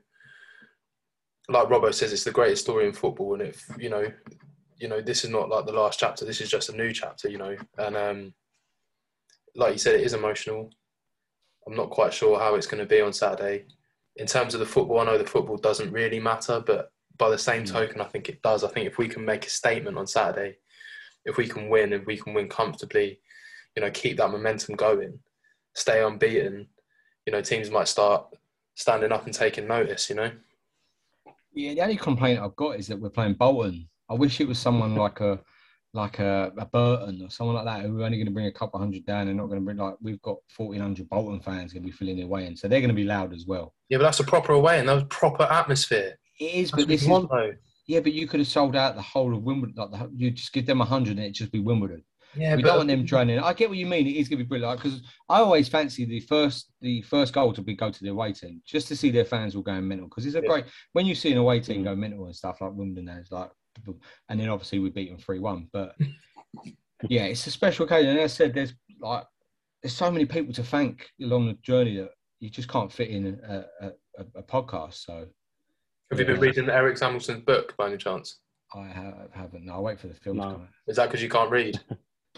like Robbo says, it's the greatest story in football. And if, this is not like the last chapter, this is just a new chapter, and like you said, it is emotional. I'm not quite sure how it's going to be on Saturday. In terms of the football, I know the football doesn't really matter, but by the same token, I think it does. I think if we can make a statement on Saturday, if we can win comfortably, keep that momentum going, stay unbeaten, teams might start standing up and taking notice, Yeah, the only complaint I've got is that we're playing Bolton. I wish it was someone like a Burton or someone like that who are only going to bring a couple of hundred down and not going to bring, we've got 1,400 Bolton fans going to be filling their way in. So they're going to be loud as well. Yeah, but that's a proper away and that was proper atmosphere. It is, but this is... Yeah, but you could have sold out the whole of Wimbledon. You just give them 100 and it'd just be Wimbledon. Yeah, we don't want them drowning. I get what you mean. It is going to be brilliant, because I always fancy the first goal to go to the away team, just to see their fans all going mental. Because it's a great, when you see an away team go mental and stuff like Wimbledon has, and then obviously we beat them 3-1. But yeah, it's a special occasion. And as I said, there's so many people to thank along the journey that you just can't fit in a podcast. So, have you been reading Eric Samuelson's book by any chance? I haven't. No, I'll wait for the film to come out. Is that because you can't read?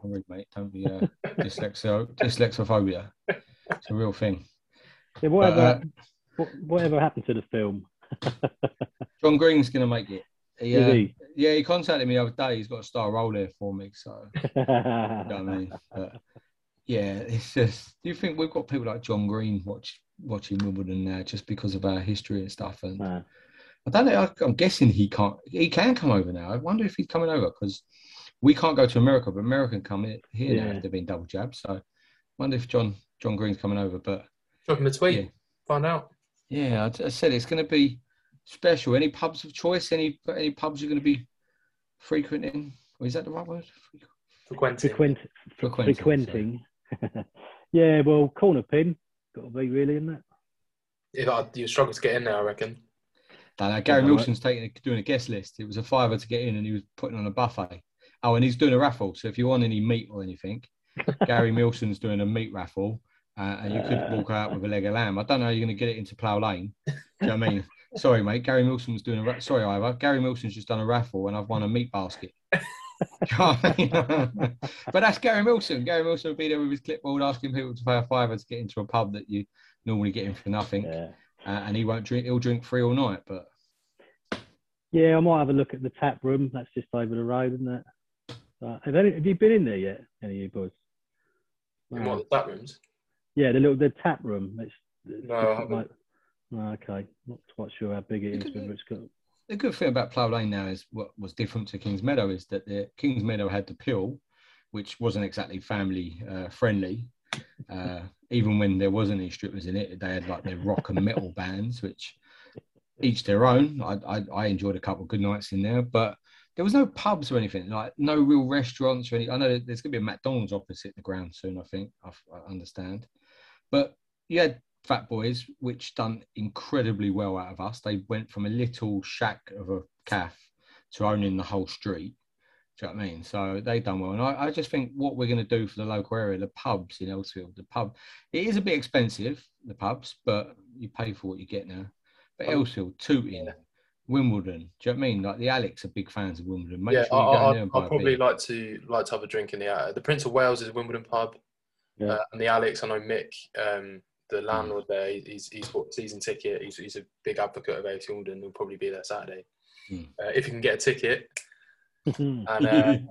can read, mate. Don't be dyslexiphobia. It's a real thing. Yeah, whatever happened to the film? John Green's going to make it. He? Yeah, he contacted me the other day. He's got a star role there for me. So, you know what I mean? But, yeah, it's just. Do you think we've got people like John Green watching Wimbledon now just because of our history and stuff? And I don't know. I'm guessing he can't. He can come over now. I wonder if he's coming over because we can't go to America, but America can come here now if they've been double jabbed. So, I wonder if John Green's coming over. But drop him a tweet. Yeah. Find out. Yeah, I said it's going to be special. Any pubs of choice? Any pubs you're going to be frequenting? Or is that the right word? Frequenting. Yeah, well, corner pin. Got to be really, isn't it? You struggle to get in there, I reckon. No, Gary Milson's doing a guest list. It was a $5 to get in, and he was putting on a buffet. Oh, and he's doing a raffle. So if you want any meat or anything, Gary Milson's doing a meat raffle. And you could walk out with a leg of lamb. I don't know how you're going to get it into Plough Lane. Do you know what I mean? Sorry, mate. Gary Milson's doing Sorry, Ivor. Gary Milson's just done a raffle and I've won a meat basket. Do you know what I mean? But that's Gary Milson. Gary Milson will be there with his clipboard asking people to pay a $5 to get into a pub that you normally get in for nothing. Yeah. And he won't drink. He'll drink free all night. But yeah, I might have a look at the tap room. That's just over the road, isn't it? Have you been in there yet? Any of you boys? In what, the tap rooms? Yeah, the tap room. No, I haven't. Okay, not quite sure how big it is. The good thing about Plough Lane now is what was different to Kings Meadow is that the Kings Meadow had the Pill, which wasn't exactly family friendly. Even when there wasn't any strippers in it, they had like their rock and metal bands, which each their own. I enjoyed a couple of good nights in there, but there was no pubs or anything, like no real restaurants or anything. I know there's going to be a McDonald's opposite the ground soon, I think. I understand. But you had Fat Boys, which done incredibly well out of us. They went from a little shack of a cafe to owning the whole street. Do you know what I mean? So they done well. And I just think what we're going to do for the local area, the pubs in Earlsfield, it is a bit expensive, the pubs, but you pay for what you get now. But Earlsfield, Tooting, Wimbledon, do you know what I mean? Like the Alex are big fans of Wimbledon. Make sure you go there and buy I'd probably like to have a drink in the Prince of Wales is a Wimbledon pub. Yeah. And the Alex, I know Mick, the landlord there, he's bought a season ticket. He's a big advocate of AFC Wimbledon. He'll probably be there Saturday. If you can get a ticket. And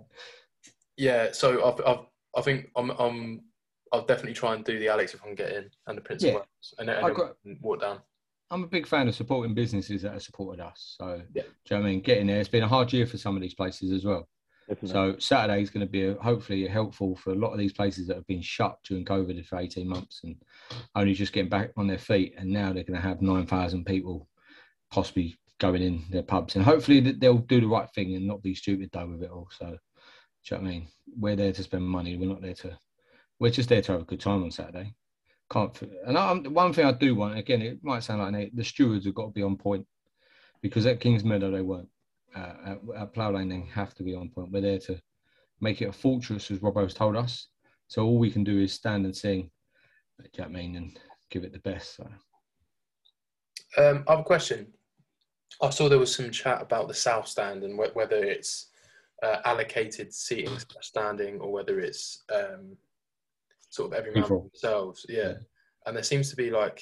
so I think I'll definitely try and do the Alex if I can get in, and the Prince of Wales, and then walk down. I'm a big fan of supporting businesses that have supported us. So, do you know what I mean? Getting there. It's been a hard year for some of these places as well. Definitely. So Saturday is going to be hopefully helpful for a lot of these places that have been shut during COVID for 18 months and only just getting back on their feet. And now they're going to have 9,000 people possibly going in their pubs. And hopefully they'll do the right thing and not be stupid though with it all. So, do you know what I mean? We're there to spend money. We're just there to have a good time on Saturday. One thing I do want, again, it might sound like the stewards have got to be on point because at Kings Meadow they weren't. At Plough Lane, they have to be on point. We're there to make it a fortress, as Robbo's told us. So all we can do is stand and sing, do you know what I mean, and give it the best. So. I have a question. I saw there was some chat about the South Stand and whether it's allocated seating standing or whether it's sort of every man for themselves. Yeah. And there seems to be like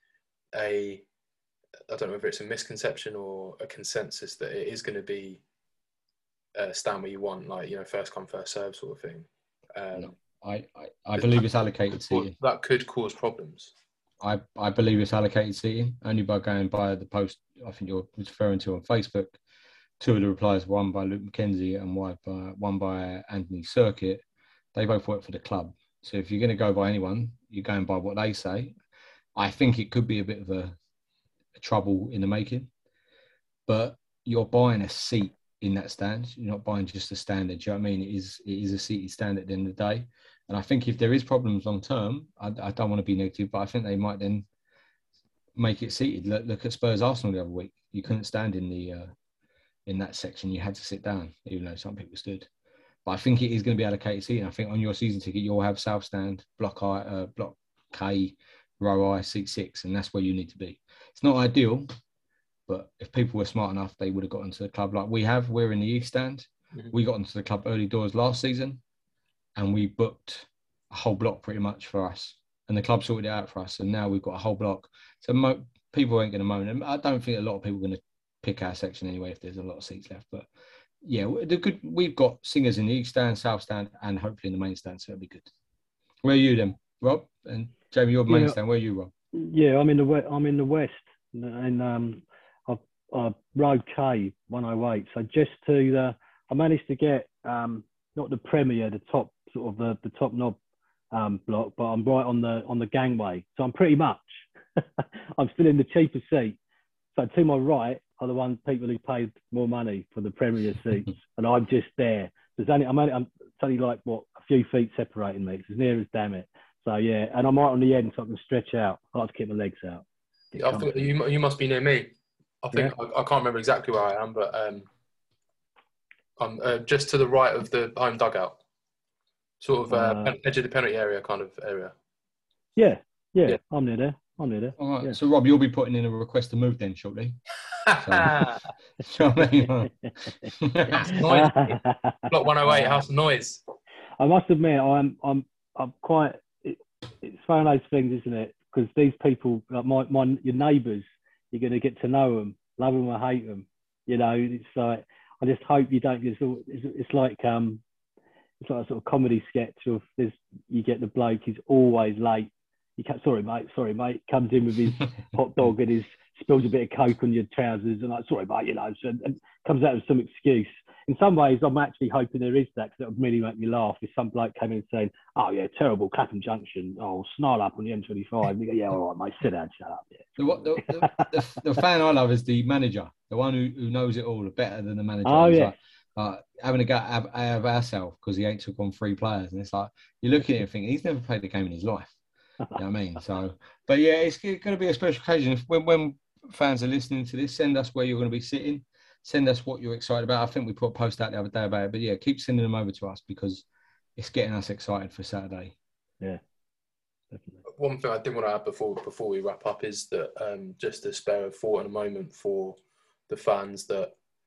I don't know whether it's a misconception or a consensus that it is going to be stand where you want, like, you know, first come, first serve sort of thing. No, I believe it's allocated seating. That could cause problems. I believe it's allocated seating only by going by the post I think you're referring to on Facebook. Two of the replies, one by Luke McKenzie and one by Anthony Circuit, they both work for the club. So if you're going to go by anyone, you're going by what they say. I think it could be a bit of a trouble in the making, but you're buying a seat in that stand. You're not buying just a standard. Do you know what I mean? It is a seated stand at the end of the day. And I think if there is problems long term, I don't want to be negative, but I think they might then make it seated. Look at Spurs Arsenal the other week. You couldn't stand in that section. You had to sit down, even though some people stood. But I think it is going to be allocated seating. I think on your season ticket you'll have South Stand, Block K, Row I, Seat 6, and that's where you need to be. It's not ideal, but if people were smart enough, they would have got into the club like we have. We're in the East Stand. Mm-hmm. We got into the club early doors last season. and we booked a whole block pretty much for us, and the club sorted it out for us, and now we've got a whole block. So people ain't going to moan, and I don't think a lot of people are going to pick our section anyway if there's a lot of seats left. But yeah, we've got singers in the East Stand, South Stand, and hopefully in the main stand, so it'll be good. Where are you then, Rob? And Jamie, you're main stand. Where are you, Rob? Yeah, I'm in the west, and Road K 108. So just to I managed to get not the Premier, the top sort of the top knob block, but I'm right on the gangway. So I'm pretty much I'm still in the cheaper seat. So to my right are the ones people who paid more money for the Premier seats, and I'm just there. It's only like what, a few feet separating me. It's as near as damn it. So yeah, and I'm right on the end, so I can stretch out. I like to keep my legs out. I think you must be near me. I think I can't remember exactly where I am, but I'm just to the right of the home dugout, sort of edge of the penalty area kind of area. Yeah, I'm near there. All right. Yeah. So Rob, you'll be putting in a request to move then shortly. So, Noise. Block 108, House of Noise. I must admit, I'm quite. It's one of those things, isn't it? Because these people, like your neighbours, you're going to get to know them, love them or hate them. You know, it's like, I just hope you don't. It's like a sort of comedy sketch of this. You get the bloke who's always late. Sorry mate, comes in with his hot dog and spills a bit of Coke on your trousers, and like, sorry mate, and comes out with some excuse. In some ways, I'm actually hoping there is that, because that would really make me laugh if some bloke came in saying, "Oh yeah, terrible, Clapham Junction. Oh, snarl up on the M25." And you go, "Yeah, all right, mate, sit down, shut up." Yeah. The fan I love is the manager, the one who knows it all better than the manager. Oh, yeah. Like, having a go at ourselves because he ain't took on 3 players, and it's like you're looking at him thinking he's never played a game in his life. You know what I mean? So, but yeah, it's going to be a special occasion. When fans are listening to this, send us where you're going to be sitting. Send us what you're excited about. I think we put a post out the other day about it. But yeah, keep sending them over to us because it's getting us excited for Saturday. Yeah, definitely. One thing I did want to add before we wrap up is that just to spare a thought in a moment for the fans that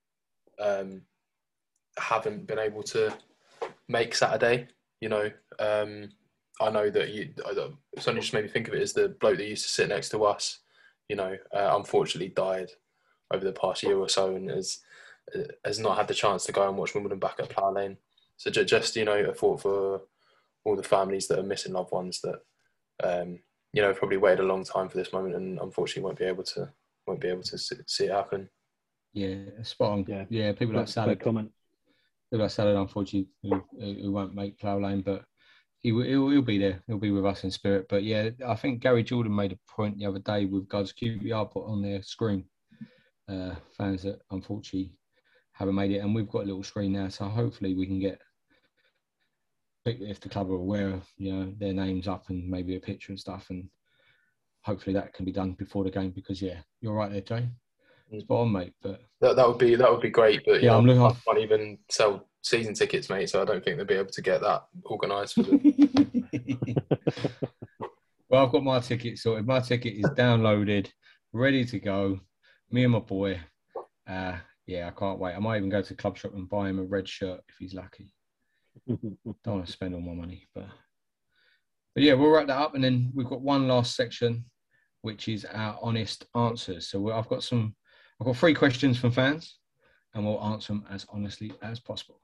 haven't been able to make Saturday. You know, I know that something just made me think of it as the bloke that used to sit next to us. You know, unfortunately died over the past year or so, and has not had the chance to go and watch Wimbledon back at Plough Lane. So just a thought for all the families that are missing loved ones that probably waited a long time for this moment and unfortunately won't be able to see it happen. Yeah, spot on. Yeah, people like Salad. People like Salad, unfortunately, who won't make Plough Lane, but he'll be there. He'll be with us in spirit. But yeah, I think Gary Jordan made a point the other day with God's QPR put on their screen. Fans that unfortunately haven't made it, and we've got a little screen now, so hopefully we can get, if the club are aware of their names up and maybe a picture and stuff, and hopefully that can be done before the game, because yeah, you're right there, Jay. Spot on, mate. But that would be great, but yeah, I can't even sell season tickets, mate, so I don't think they'll be able to get that organised for them. Well, I've got my ticket sorted. My ticket is downloaded, ready to go. Me and my boy, yeah, I can't wait. I might even go to the club shop and buy him a red shirt if he's lucky. Don't want to spend all my money, but yeah, we'll wrap that up, and then we've got one last section, which is our honest answers. So I've got 3 questions from fans, and we'll answer them as honestly as possible.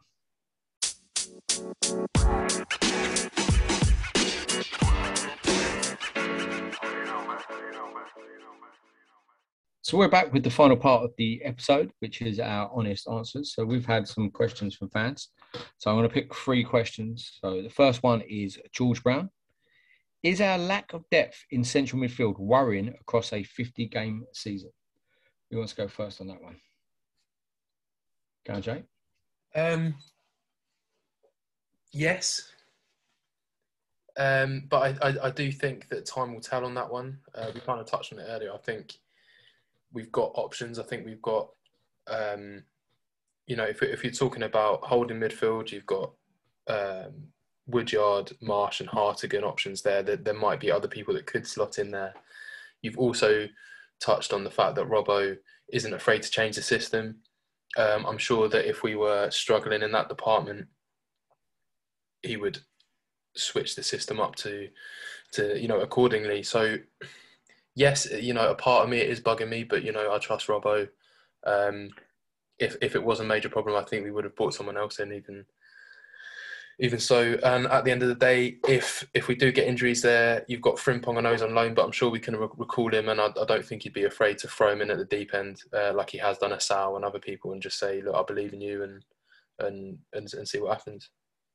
So we're back with the final part of the episode, which is our honest answers. So we've had some questions from fans. So I'm going to pick 3 questions. So the first one is George Brown. Is our lack of depth in central midfield worrying across a 50-game season? Who wants to go first on that one? Go on, Jay. Yes. But I do think that time will tell on that one. We kind of touched on it earlier. I think we've got options. I think we've got, if you're talking about holding midfield, you've got Woodyard, Marsh and Hartigan options there. There might be other people that could slot in there. You've also touched on the fact that Robbo isn't afraid to change the system. I'm sure that if we were struggling in that department, he would switch the system up to accordingly. So yes, a part of me is bugging me, but I trust Robbo. If it was a major problem, I think we would have brought someone else in even so. And at the end of the day, if we do get injuries there, you've got Frimpong. I know he's on loan, but I'm sure we can recall him, and I don't think he'd be afraid to throw him in at the deep end, like he has done at Sal and other people, and just say, look, I believe in you, and see what happens.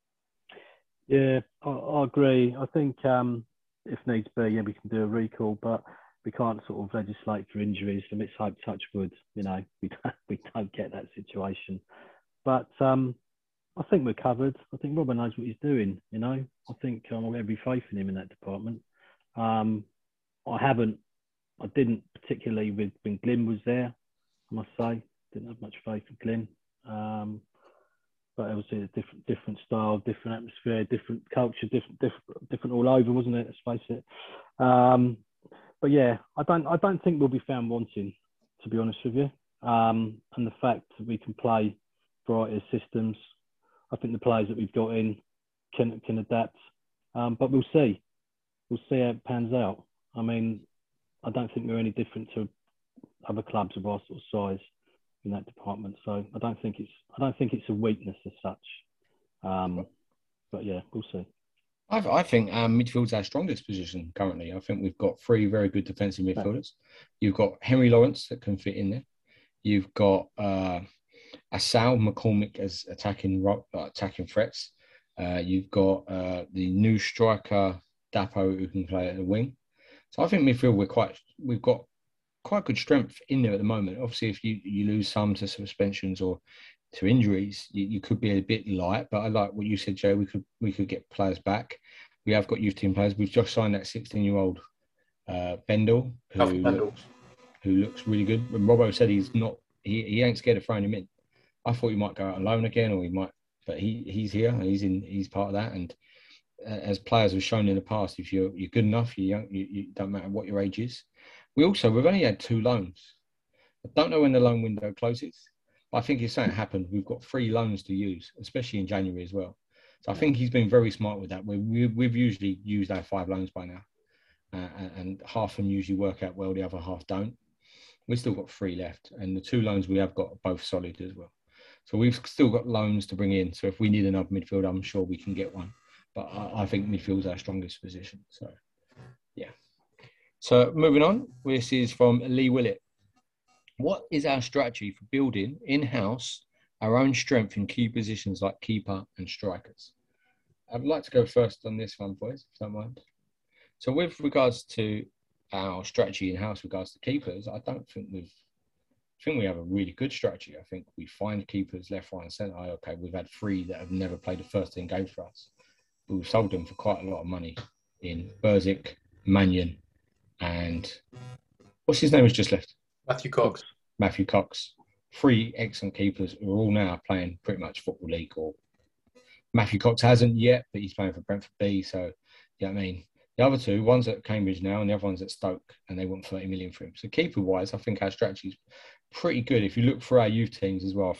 Yeah, I agree. I think if needs be, we can do a recall, but we can't sort of legislate for injuries. And let's hope, touch wood, we don't get that situation. But I think we're covered. I think Robert knows what he's doing. I think I've got every faith in him in that department. I didn't particularly when Glyn was there, I must say. Didn't have much faith in Glyn. But it was a different style, different atmosphere, different culture, different all over, wasn't it? Let's face it. But yeah, I don't think we'll be found wanting, to be honest with you. And the fact that we can play variety of systems, I think the players that we've got in can adapt. But we'll see. We'll see how it pans out. I mean, I don't think we're any different to other clubs of our sort of size in that department. So I don't think it's a weakness as such. But yeah, we'll see. I think midfield's our strongest position currently. I think we've got 3 very good defensive midfielders. You've got Henry Lawrence that can fit in there. You've got Sal McCormick as attacking threats. You've got the new striker Dapo who can play at the wing. So I think midfield we've got quite good strength in there at the moment. Obviously, if you lose some to suspensions or to injuries, you could be a bit light. But I like what you said, Joe. We could get players back. We have got youth team players. We've just signed that 16-year-old Bendel, who looks really good. When Robbo said he's not, he ain't scared of throwing him in. I thought he might go out alone again, or he might, but he's here and he's part of that. And as players have shown in the past, if you're good enough, you're young, you don't matter what your age is. We've only had 2 loans. I don't know when the loan window closes, but I think if something happened, we've got 3 loans to use, especially in January as well. So I think he's been very smart with that. We've usually used our 5 loans by now, and half of them usually work out well, the other half don't. We've still got 3 left, and the 2 loans we have got are both solid as well. So we've still got loans to bring in. So if we need another midfield, I'm sure we can get one. But I think midfield's our strongest position. So, yeah. So moving on, this is from Lee Willett. What is our strategy for building in-house our own strength in key positions like keeper and strikers? I'd like to go first on this one, boys, if you don't mind. So with regards to our strategy in-house regards to keepers, I think we have a really good strategy. I think we find keepers left, right and centre. Okay, we've had 3 that have never played a first team game for us. But we've sold them for quite a lot of money in Burzik, Mannion, and what's his name has just left? Matthew Cox. 3 excellent keepers who are all now playing pretty much Football League. Or Matthew Cox hasn't yet, but he's playing for Brentford B. So, you know what I mean? The other 2, one's at Cambridge now and the other one's at Stoke, and they want 30 million for him. So keeper-wise, I think our strategy is pretty good. If you look for our youth teams as well, I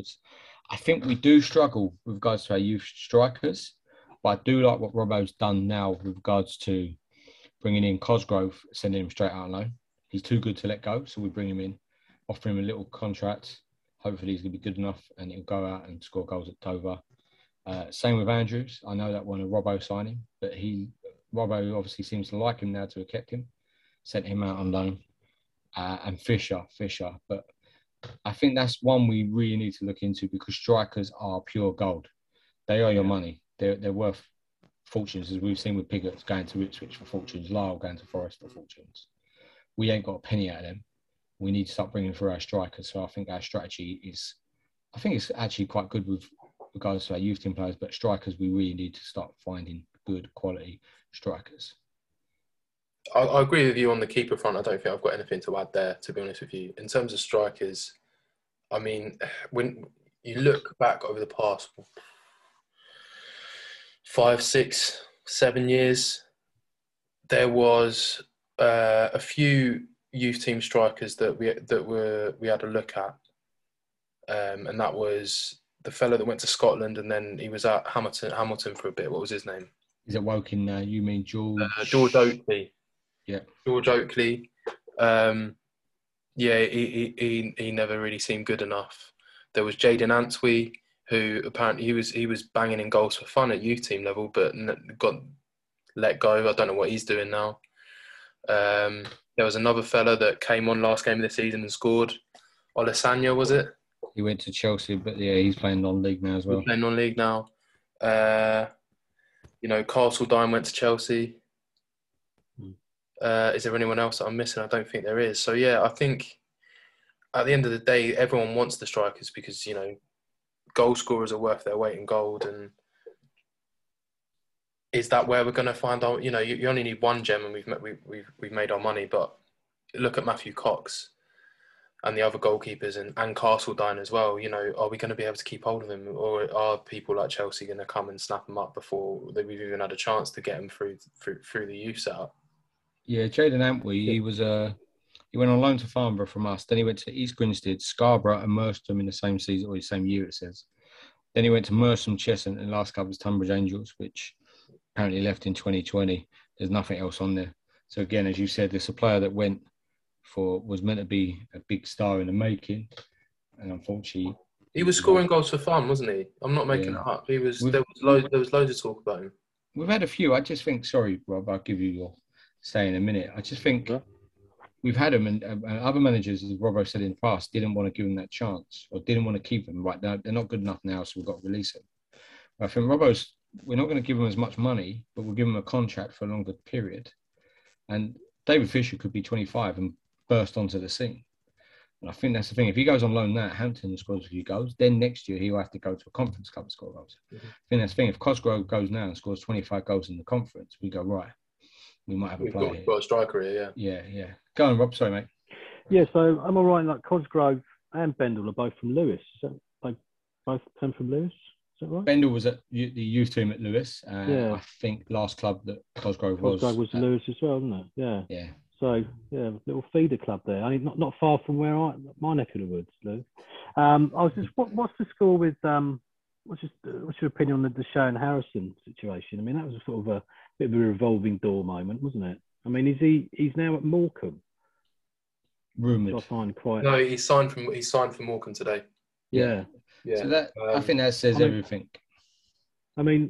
think we do struggle with regards to our youth strikers, but I do like what Robbo's done now with regards to bringing in Cosgrove, sending him straight out on loan. He's too good to let go, so we bring him in, offer him a little contract. Hopefully he's going to be good enough and he'll go out and score goals at Dover. Same with Andrews. I know that one of Robbo signing, but Robbo obviously seems to like him now to have kept him, sent him out on loan. And Fisher. But I think that's one we really need to look into because strikers are pure gold. They are your money. They're worth fortunes, as we've seen with Piggott going to Ipswich for fortunes, Lyle going to Forest for fortunes. We ain't got a penny out of them. We need to start bringing through our strikers. So I think our strategy it's actually quite good with regards to our youth team players, but strikers, we really need to start finding good quality strikers. I agree with you on the keeper front. I don't think I've got anything to add there, to be honest with you. In terms of strikers, I mean, when you look back over the past 5, 6, 7 years, there was a few youth team strikers that we had a look at, and that was the fellow that went to Scotland and then he was at Hamilton for a bit. What was his name? Is it Woking now? You mean George? George Oakley. Yeah. George Oakley. He never really seemed good enough. There was Jaden Antwi, who apparently he was banging in goals for fun at youth team level, but got let go. I don't know what he's doing now. There was another fella that came on last game of the season and scored. Olisanya, was it? He went to Chelsea, but yeah, he's playing non-league now as well. He's playing non-league now. Castledine went to Chelsea. Is there anyone else that I'm missing? I don't think there is. So, yeah, I think at the end of the day, everyone wants the strikers because, goal scorers are worth their weight in gold. And is that where we're going to find out? You only need one gem, and we've made our money. But look at Matthew Cox and the other goalkeepers and Castledine as well. Are we going to be able to keep hold of them, or are people like Chelsea going to come and snap them up before we've even had a chance to get them through the youth setup? Yeah, Jaden Antwi, he went on loan to Farnborough from us. Then he went to East Grinstead, Scarborough, and Merstham in the same season or the same year, it says. Then he went to Merstham, Cheshunt, and last club was Tunbridge Angels, which apparently left in 2020. There's nothing else on there. So again, as you said, this a player that was meant to be a big star in the making, and unfortunately, he was scoring goals for fun, wasn't he? I'm not making it up. There was loads of talk about him. We've had a few. I just think, sorry, Rob, I'll give you your say in a minute. I just think we've had him, and other managers, as Robbo said in the past, didn't want to give him that chance or didn't want to keep him. Right now, they're not good enough now, so we've got to release him. I think we're not going to give him as much money, but we'll give him a contract for a longer period. And David Fisher could be 25 and burst onto the scene. And I think that's the thing. If he goes on loan now, Hampton scores a few goals, then next year he'll have to go to a conference club and score goals. Mm-hmm. I think that's the thing. If Cosgrove goes now and scores 25 goals in the conference, we go, right, we might have a player. We've got a striker here, yeah. Yeah. Go on, Rob. Sorry, mate. Yeah, so am I right? Like Cosgrove and Bendel are both from Lewis. Is that like both came from Lewis? Is that right? Bendel was at the youth team at Lewis. I think last club that Cosgrove was Lewis as well, wasn't it? Yeah. Yeah. So yeah, little feeder club there. I mean, not far from where my neck of the woods, Lou. I was just, what's the score with what's your opinion on the Deshaun Harrison situation? I mean, that was a sort of a bit of a revolving door moment, wasn't it? I mean, he's now at Morecambe? Rumoured. I find quite. No, he signed for Morecambe today. Yeah. So that I think that says everything. I mean,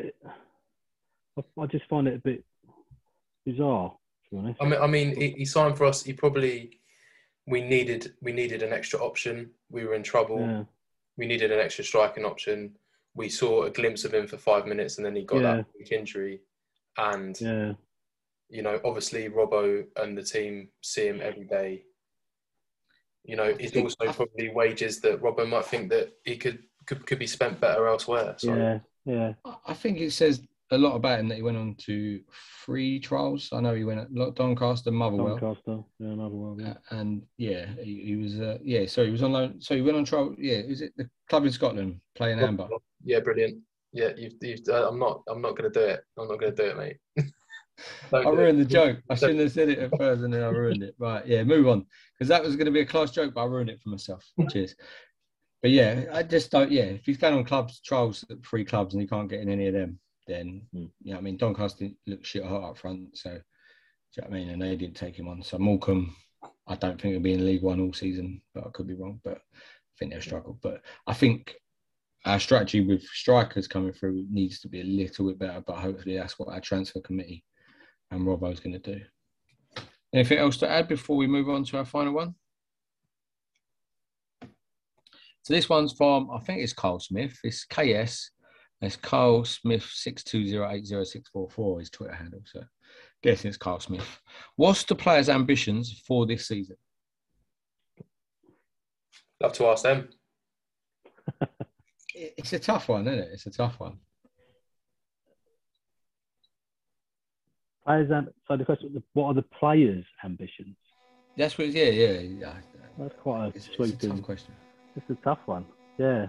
I just find it a bit bizarre. I mean, he signed for us. We needed an extra option. We were in trouble. Yeah. We needed an extra striking option. We saw a glimpse of him for 5 minutes, and then he got that weak injury. And obviously Robbo and the team see him every day. It's also probably wages that Robbo might think that he could be spent better elsewhere. So. Yeah. I think it says a lot about him that he went on to 3 trials. I know he went at Doncaster, Motherwell. Motherwell. Yeah. And he was So he was on loan. So he went on trial. Yeah, is it the club in Scotland playing Amber? Yeah, brilliant. Yeah, I'm not going to do it. I'm not going to do it, mate. I ruined the joke. I shouldn't have said it at first, and then I ruined it. Right, yeah, move on, because that was going to be a class joke, but I ruined it for myself. Cheers. But yeah, I just don't. Yeah, if he's going on trials at 3 clubs and he can't get in any of them, then I mean, Doncaster looked shit hot up front. So, do you know what I mean? And they didn't take him on. So Morecambe, I don't think he'll be in League One all season, but I could be wrong. But I think they'll struggle. But I think our strategy with strikers coming through needs to be a little bit better. But hopefully, that's what our transfer committee and Robbo's going to do. Anything else to add before we move on to our final one? So this one's from, I think it's Carl Smith. It's KS. It's Carl Smith 62080644, his Twitter handle. So guessing it's Carl Smith. What's the players' ambitions for this season? Love to ask them. It's a tough one, isn't it? It's a tough one. So the question: what are the players' ambitions? That's what. Yeah. That's quite it's a tough question. It's a tough one. Yeah.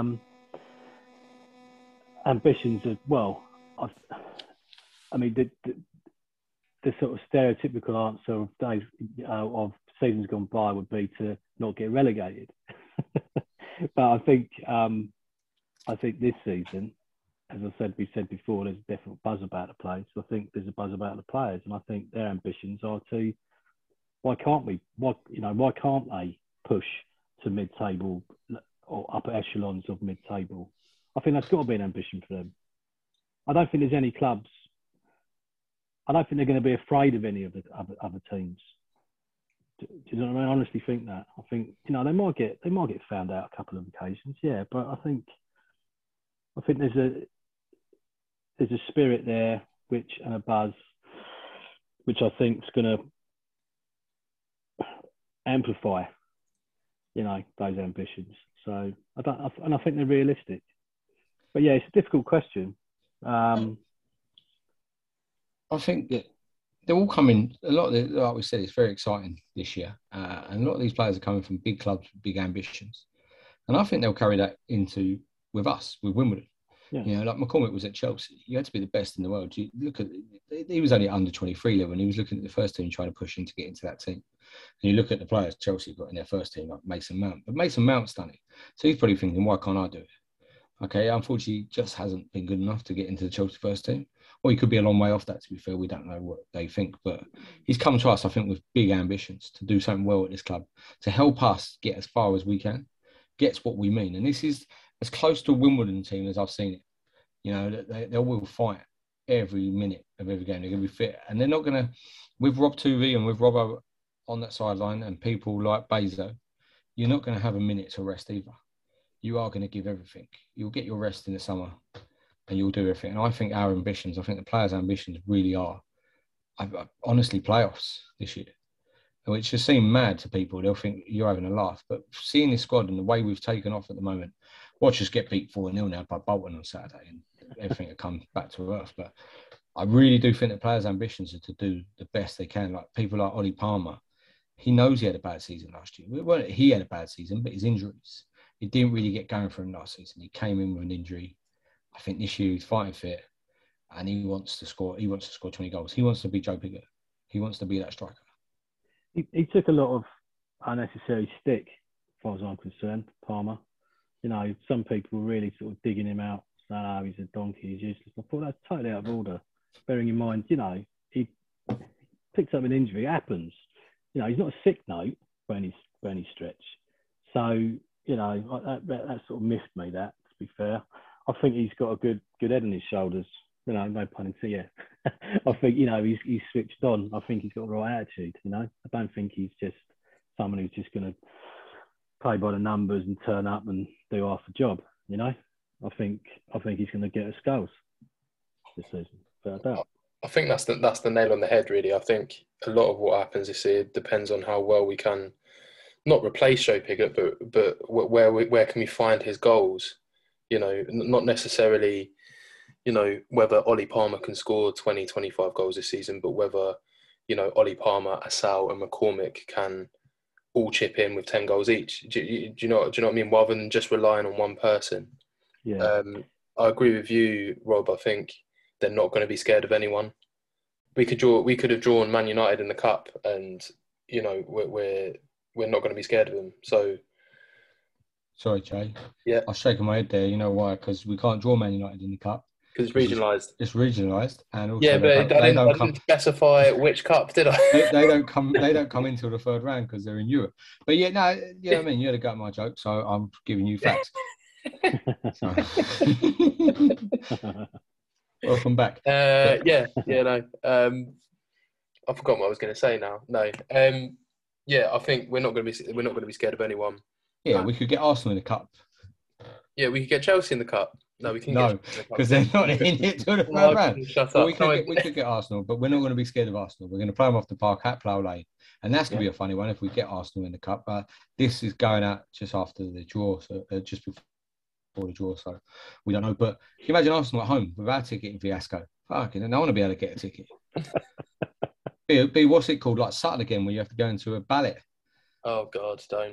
Ambitions are I mean the sort of stereotypical answer of days of seasons gone by would be to not get relegated. But I think this season as we said before, there's a definite buzz about the players. So I think there's a buzz about the players, and I think their ambitions are to. Why can't we? Why can't they push to mid-table or upper echelons of mid-table? I think that's got to be an ambition for them. I don't think there's any clubs. I don't think they're going to be afraid of any of the other teams. Do you know what I mean? I honestly think that. I think they might get found out a couple of occasions, yeah. But I think there's a spirit there, and a buzz, which I think is going to amplify, those ambitions. So I think they're realistic. But yeah, it's a difficult question. I think that they're all coming. A lot of like we said, it's very exciting this year, and a lot of these players are coming from big clubs with big ambitions, and I think they'll carry that into with Wimbledon. Yeah. Like McCormick was at Chelsea. You had to be the best in the world. You look at, he was only under 23 level, and he was looking at the first team trying to push him to get into that team. And you look at the players Chelsea got in their first team, like Mason Mount. But Mason Mount's done it. So he's probably thinking, why can't I do it? Okay, unfortunately, just hasn't been good enough to get into the Chelsea first team. Or he could be a long way off that, to be fair. We don't know what they think. But he's come to us, I think, with big ambitions to do something well at this club, to help us get as far as we can, gets what we mean. And this is as close to a Wimbledon team as I've seen it. They will fight every minute of every game. They're going to be fit. And they're not going to, with Rob Tuvey and with Robbo on that sideline and people like Bezo, you're not going to have a minute to rest either. You are going to give everything. You'll get your rest in the summer and you'll do everything. And I think the players' ambitions really are, honestly, playoffs this year, which just seem mad to people. They'll think you're having a laugh. But seeing this squad and the way we've taken off at the moment, watch us get beat 4-0 now by Bolton on Saturday and everything will come back to earth. But I really do think the players' ambitions are to do the best they can. Like people like Ollie Palmer, he knows he had a bad season last year. Well, he had a bad season, but his injuries, it didn't really get going for him last season. He came in with an injury. I think this year he's fighting fit and he wants to score 20 goals. He wants to be Joe Pigott. He wants to be that striker. He took a lot of unnecessary stick, as far as I'm concerned, Palmer. Some people were really sort of digging him out, saying, oh, he's a donkey, he's useless. I thought that's totally out of order. Bearing in mind, he picked up an injury. It happens. He's not a sick note by any stretch. So, that sort of miffed me, that, to be fair. I think he's got a good head on his shoulders. No pun intended. Yeah. I think, he's switched on. I think he's got the right attitude, I don't think he's just someone who's just going to play by the numbers and turn up and do half the job, I think he's going to get us goals this season, without a doubt. I think that's the nail on the head, really. I think a lot of what happens this year depends on how well we can not replace Joe Pigott, but where can we find his goals? Not necessarily, whether Ollie Palmer can score 20, 25 goals this season, but whether, Ollie Palmer, Asal and McCormick can all chip in with 10 goals each. Do you know what I mean? Rather than just relying on one person. Yeah. I agree with you, Rob. I think they're not going to be scared of anyone. We could have drawn Man United in the cup, and we're not going to be scared of them. So, sorry, Jay. Yeah, I was shaking my head there. You know why? Because we can't draw Man United in the cup. Because it's regionalised. It's regionalised, and also yeah, but I didn't specify which cup, did I? they don't come. They don't come into the third round because they're in Europe. But yeah, no, you know what I mean. You had a go at my joke, so I'm giving you facts. Welcome back. No. I forgot what I was going to say now. No. I think we're not going to be scared of anyone. Yeah, we could get Arsenal in the cup. Yeah, we could get Chelsea in the cup. No, we can. No, because they're not in it to the third round. Shut up. We could get Arsenal, but we're not going to be scared of Arsenal. We're going to play them off the park at Plough Lane, and that's going to be a funny one if we get Arsenal in the cup. This is going out just after the draw, so just before the draw, so we don't know. But can you imagine Arsenal at home without a ticket in Fiasco? Fucking, I want to be able to get a ticket. be what's it called, like Sutton again, where you have to go into a ballot. Oh God, don't.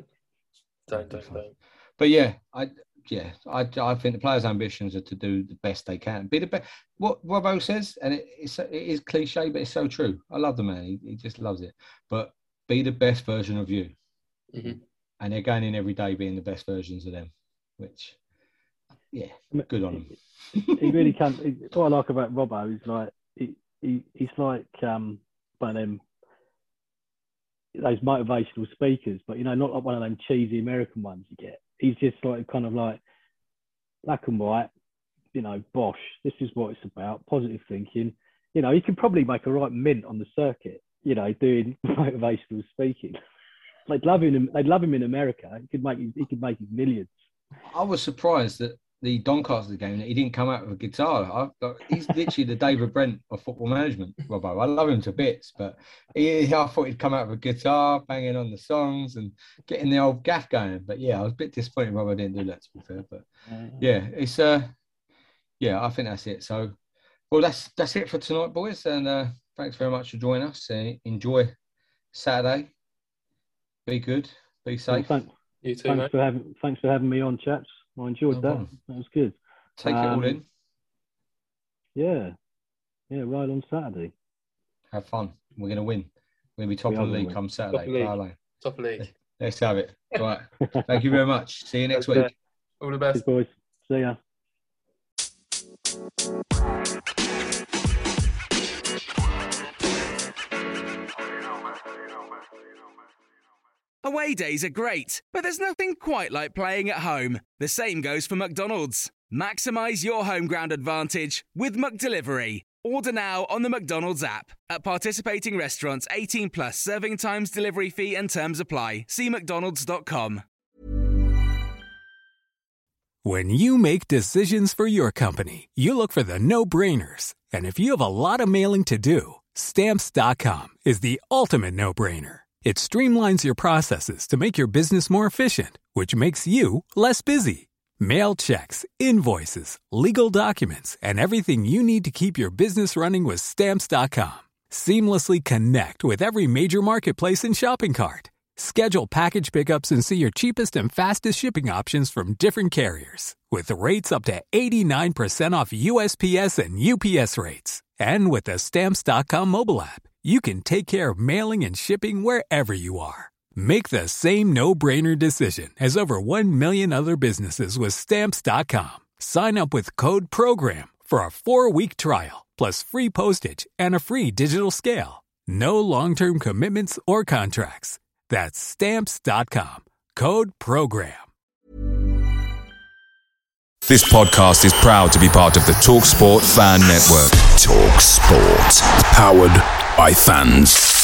But yeah, I think the players' ambitions are to do the best they can. Be the best. What Robbo says, and it is cliche, but it's so true. I love the man. He just loves it. But be the best version of you. Mm-hmm. And they're going in every day being the best versions of them, which, yeah, good on him. He really can. What I like about Robbo is like he's like one of them those motivational speakers, but not like one of them cheesy American ones you get. He's just like kind of like black and white, bosh. This is what it's about. Positive thinking. He could probably make a right mint on the circuit. Doing motivational speaking. They'd love him in America. He could make his millions. I was surprised that the Doncaster game that he didn't come out with a guitar. He's literally the David Brent of football management, Robbo. I love him to bits, but I thought he'd come out with a guitar, banging on the songs and getting the old gaff going. But yeah, I was a bit disappointed Robbo didn't do that, to be fair. But yeah, it's I think that's it. So, well, that's it for tonight, boys. And thanks very much for joining us. Enjoy Saturday. Be good. Be safe. Well, you too, mate. Thanks for having me on, chaps. I enjoyed that. That was good. Take it all in. Yeah, right on Saturday. Have fun. We're going to win. We're going to be top of the league come Saturday. Top of the league. Let's have it. All right. Thank you very much. See you next week. All the best. Cheers, boys. See ya. Away days are great, but there's nothing quite like playing at home. The same goes for McDonald's. Maximise your home ground advantage with McDelivery. Order now on the McDonald's app. At participating restaurants, 18 plus serving times, delivery fee and terms apply. See mcdonalds.com. When you make decisions for your company, you look for the no-brainers. And if you have a lot of mailing to do, Stamps.com is the ultimate no-brainer. It streamlines your processes to make your business more efficient, which makes you less busy. Mail checks, invoices, legal documents, and everything you need to keep your business running with Stamps.com. Seamlessly connect with every major marketplace and shopping cart. Schedule package pickups and see your cheapest and fastest shipping options from different carriers. With rates up to 89% off USPS and UPS rates. And with the Stamps.com mobile app, you can take care of mailing and shipping wherever you are. Make the same no-brainer decision as over 1 million other businesses with Stamps.com. Sign up with code PROGRAM for a 4-week trial, plus free postage and a free digital scale. No long-term commitments or contracts. That's Stamps.com. Code PROGRAM. This podcast is proud to be part of the TalkSport Fan Network. TalkSport. Powered by fans.